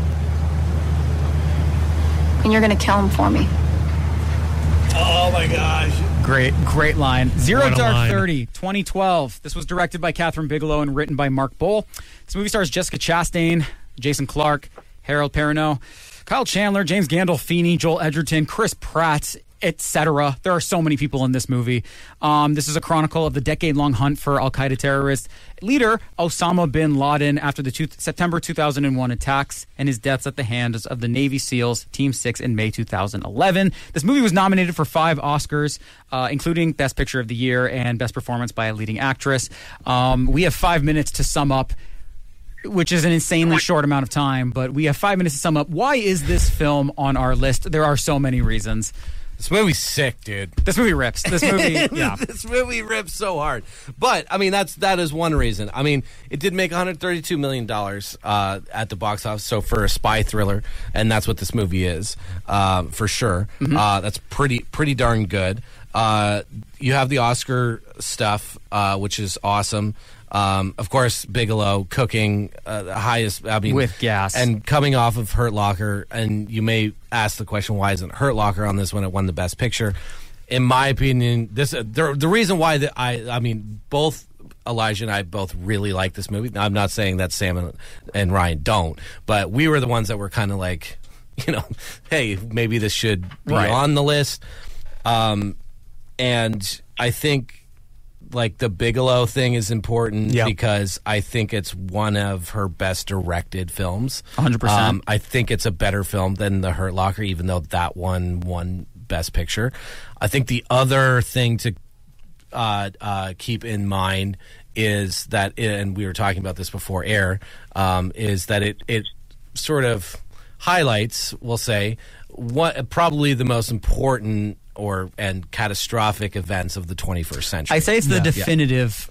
And you're going to kill him for me. Oh, my gosh. Great line. Zero What a Dark line. 30, 2012. This was directed by Catherine Bigelow and written by Mark Bowl. This movie stars Jessica Chastain, Jason Clarke, Harold Perrineau, Kyle Chandler, James Gandolfini, Joel Edgerton, Chris Pratt, etc. There are so many people in this movie. This is a chronicle of the decade-long hunt for al-Qaeda terrorist leader Osama bin Laden after the September 2001 attacks and his deaths at the hands of the Navy SEALs Team 6 in May 2011. This movie was nominated for 5 Oscars, including Best Picture of the Year and Best Performance by a Leading Actress. We have 5 minutes to sum up, which is an insanely short amount of time, but we have 5 minutes to sum up. Why is this film on our list? There are so many reasons. This movie's sick, dude. This movie rips. This movie, yeah. This movie rips so hard. But I mean, that is one reason. I mean, it did make $132 million at the box office. So for a spy thriller, and that's what this movie is, for sure. That's pretty darn good. You have the Oscar stuff, which is awesome. Of course, Bigelow cooking the highest. I mean, with gas and coming off of Hurt Locker. And you may ask the question, why isn't Hurt Locker on this when it won the Best Picture? In my opinion, the reason why I mean, both Elijah and I both really like this movie. Now, I'm not saying that Sam and Ryan don't, but we were the ones that were kind of like, hey, maybe this should be on the list. And I think, like, the Bigelow thing is important because I think it's one of her best directed films. 100%. I think it's a better film than The Hurt Locker, even though that one won Best Picture. I think the other thing to keep in mind is that, and we were talking about this before air, is that it sort of highlights, we'll say, what probably the most important and catastrophic events of the 21st century. I say it's the definitive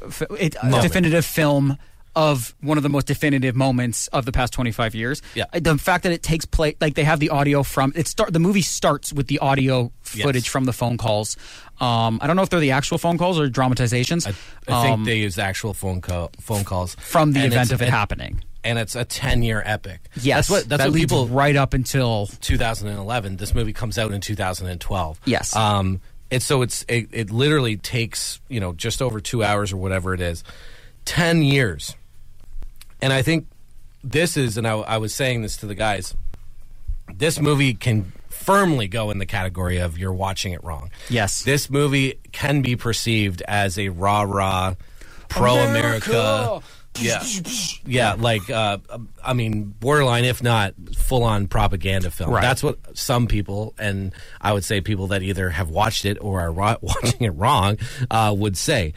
film of one of the most definitive moments of the past 25 years. Yeah. The fact that it takes place, like they have the audio from the movie starts with the audio footage from the phone calls. I don't know if they're the actual phone calls or dramatizations. I think they use actual phone calls from the event of it happening. And it's a 10-year epic. Yes, that's that what leads people right up until 2011. This movie comes out in 2012. Yes, and so it literally takes just over 2 hours or whatever it is, 10 years. And I think this is, and I was saying this to the guys, this movie can firmly go in the category of you're watching it wrong. Yes, this movie can be perceived as a rah-rah pro-America. Yeah, like, I mean, borderline, if not full-on propaganda film. Right. That's what some people, and I would say people that either have watched it or are watching it wrong, would say.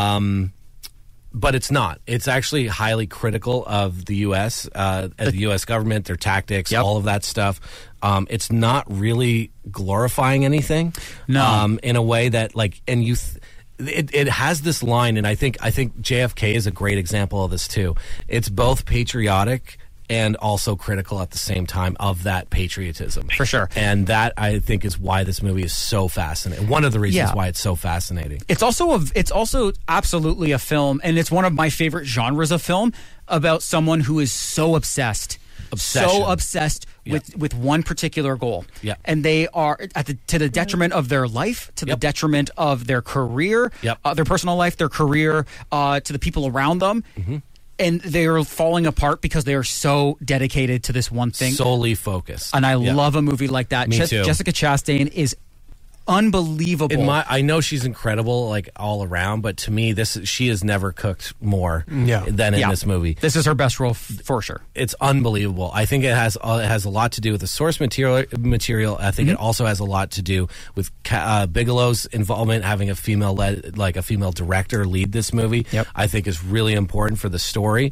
But it's not. It's actually highly critical of the U.S., the U.S. government, their tactics, all of that stuff. It's not really glorifying anything. No. In a way that, like, and you... It has this line, and I think JFK is a great example of this too. It's both patriotic and also critical at the same time of that patriotism. For sure. And that, I think, is why this movie is so fascinating. One of the reasons why it's so fascinating. It's also absolutely a film, and it's one of my favorite genres of film, about someone who is so obsessed. So obsessed with one particular goal. Yeah. And they are to the detriment of their life, to the detriment of their career, their personal life, their career, to the people around them. Mm-hmm. And they are falling apart because they are so dedicated to this one thing. Solely focused. And I love a movie like that. Me too. Jessica Chastain is unbelievable. I know she's incredible, like, all around, but to me, she has never cooked more than in this movie. This is her best role for sure. It's unbelievable. I think it has a lot to do with the source material. I think it also has a lot to do with Bigelow's involvement, having a female director lead this movie. I think is really important for the story.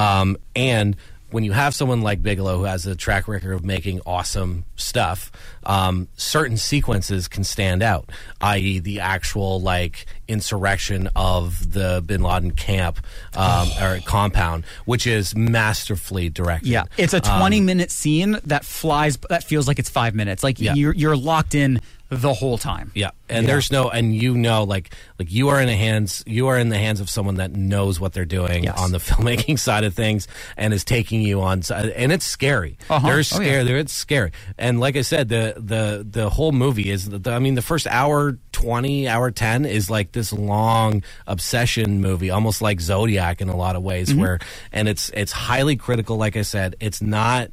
And when you have someone like Bigelow who has a track record of making awesome stuff, certain sequences can stand out, i.e. the actual, like, insurrection of the Bin Laden camp or compound, which is masterfully directed. Yeah, it's a 20-minute scene that flies. That feels like it's 5 minutes. Like you're locked in the whole time. Yeah, and there's no, and like you are in the hands of someone that knows what they're doing on the filmmaking side of things and is taking you on, and it's scary. There's scary. It's scary, and like I said, the whole movie is. The first hour 20, hour 10 is like this long obsession movie, almost like Zodiac in a lot of ways, where, and it's highly critical. Like I said, it's not.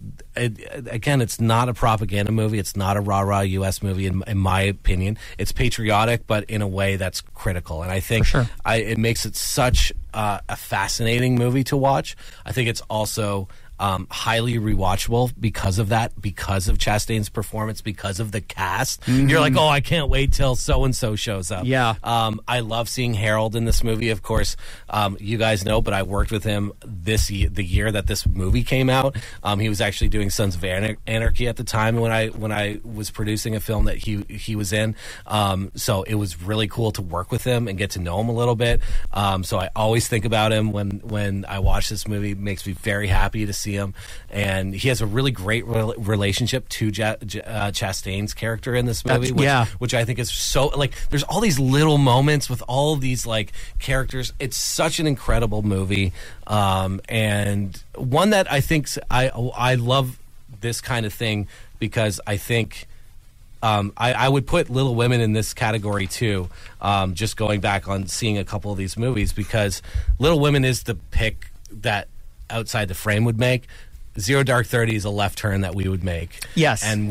It's not a propaganda movie. It's not a rah-rah U.S. movie, in my opinion. It's patriotic, but in a way that's critical. And I think it makes it such a fascinating movie to watch. I think it's also highly rewatchable because of that, because of Chastain's performance, because of the cast. Mhm. You're like, oh, I can't wait till so-and-so shows up. Yeah. I love seeing Harold in this movie, of course. You guys know, but I worked with him the year that this movie came out. He was actually doing Sons of Anarchy at the time when I was producing a film that he was in. So it was really cool to work with him and get to know him a little bit. So I always think about him when I watch this movie. It makes me very happy to see him. And he has a really great relationship to Chastain's character in this movie, which I think is so, like, there's all these little moments with all of these, like, characters. It's such an incredible movie. And one that I think I love this kind of thing because I think I would put Little Women in this category too, just going back on seeing a couple of these movies, because Little Women is the pick that Outside the Frame would make. Zero Dark 30 is a left turn that we would make. Yes. And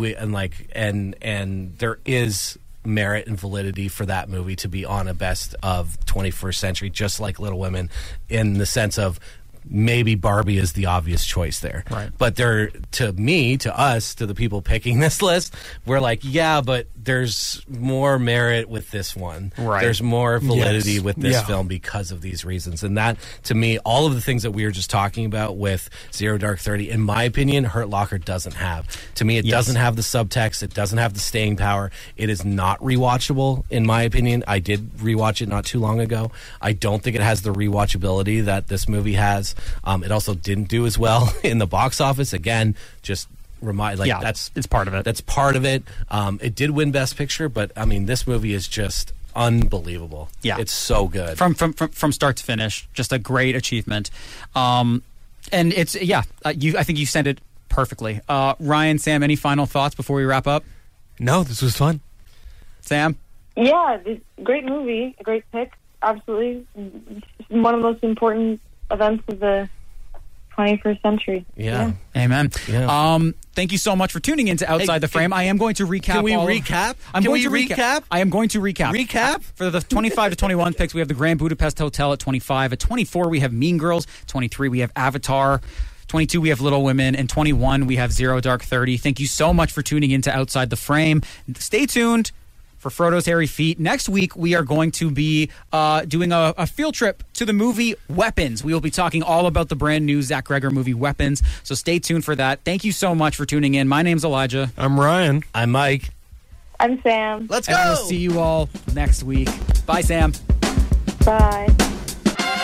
there is merit and validity for that movie to be on a best of 21st century, just like Little Women, in the sense of maybe Barbie is the obvious choice there. Right. But to us, to the people picking this list, we're like, yeah, but there's more merit with this one. Right. There's more validity with this Yeah. film because of these reasons. And that, to me, all of the things that we were just talking about with Zero Dark 30, in my opinion, Hurt Locker doesn't have. To me, it doesn't have the subtext. It doesn't have the staying power. It is not rewatchable, in my opinion. I did rewatch it not too long ago. I don't think it has the rewatchability that this movie has. It also didn't do as well in the box office. Again, just it's part of it. That's part of it. It did win Best Picture, but I mean, this movie is just unbelievable. Yeah, it's so good from start to finish. Just a great achievement. And it's I think you said it perfectly. Ryan, Sam, any final thoughts before we wrap up? No, this was fun. Sam? Yeah, great movie, a great pick. Absolutely, one of the most important events of the 21st century. Yeah. Amen. Yeah. Thank you so much for tuning into Outside the Frame. I am going to recap. Can we all recap? I'm Can going we to recap? I am going to recap. Recap? For the 25 to 21 picks, we have the Grand Budapest Hotel at 25. At 24, we have Mean Girls. 23, we have Avatar. 22, we have Little Women. And 21, we have Zero Dark 30. Thank you so much for tuning into Outside the Frame. Stay tuned for Frodo's Hairy Feet. Next week, we are going to be doing a field trip to the movie Weapons. We will be talking all about the brand new Zach Greger movie Weapons. So stay tuned for that. Thank you so much for tuning in. My name's Elijah. I'm Ryan. I'm Mike. I'm Sam. Let's go. And we'll see you all next week. Bye, Sam. Bye.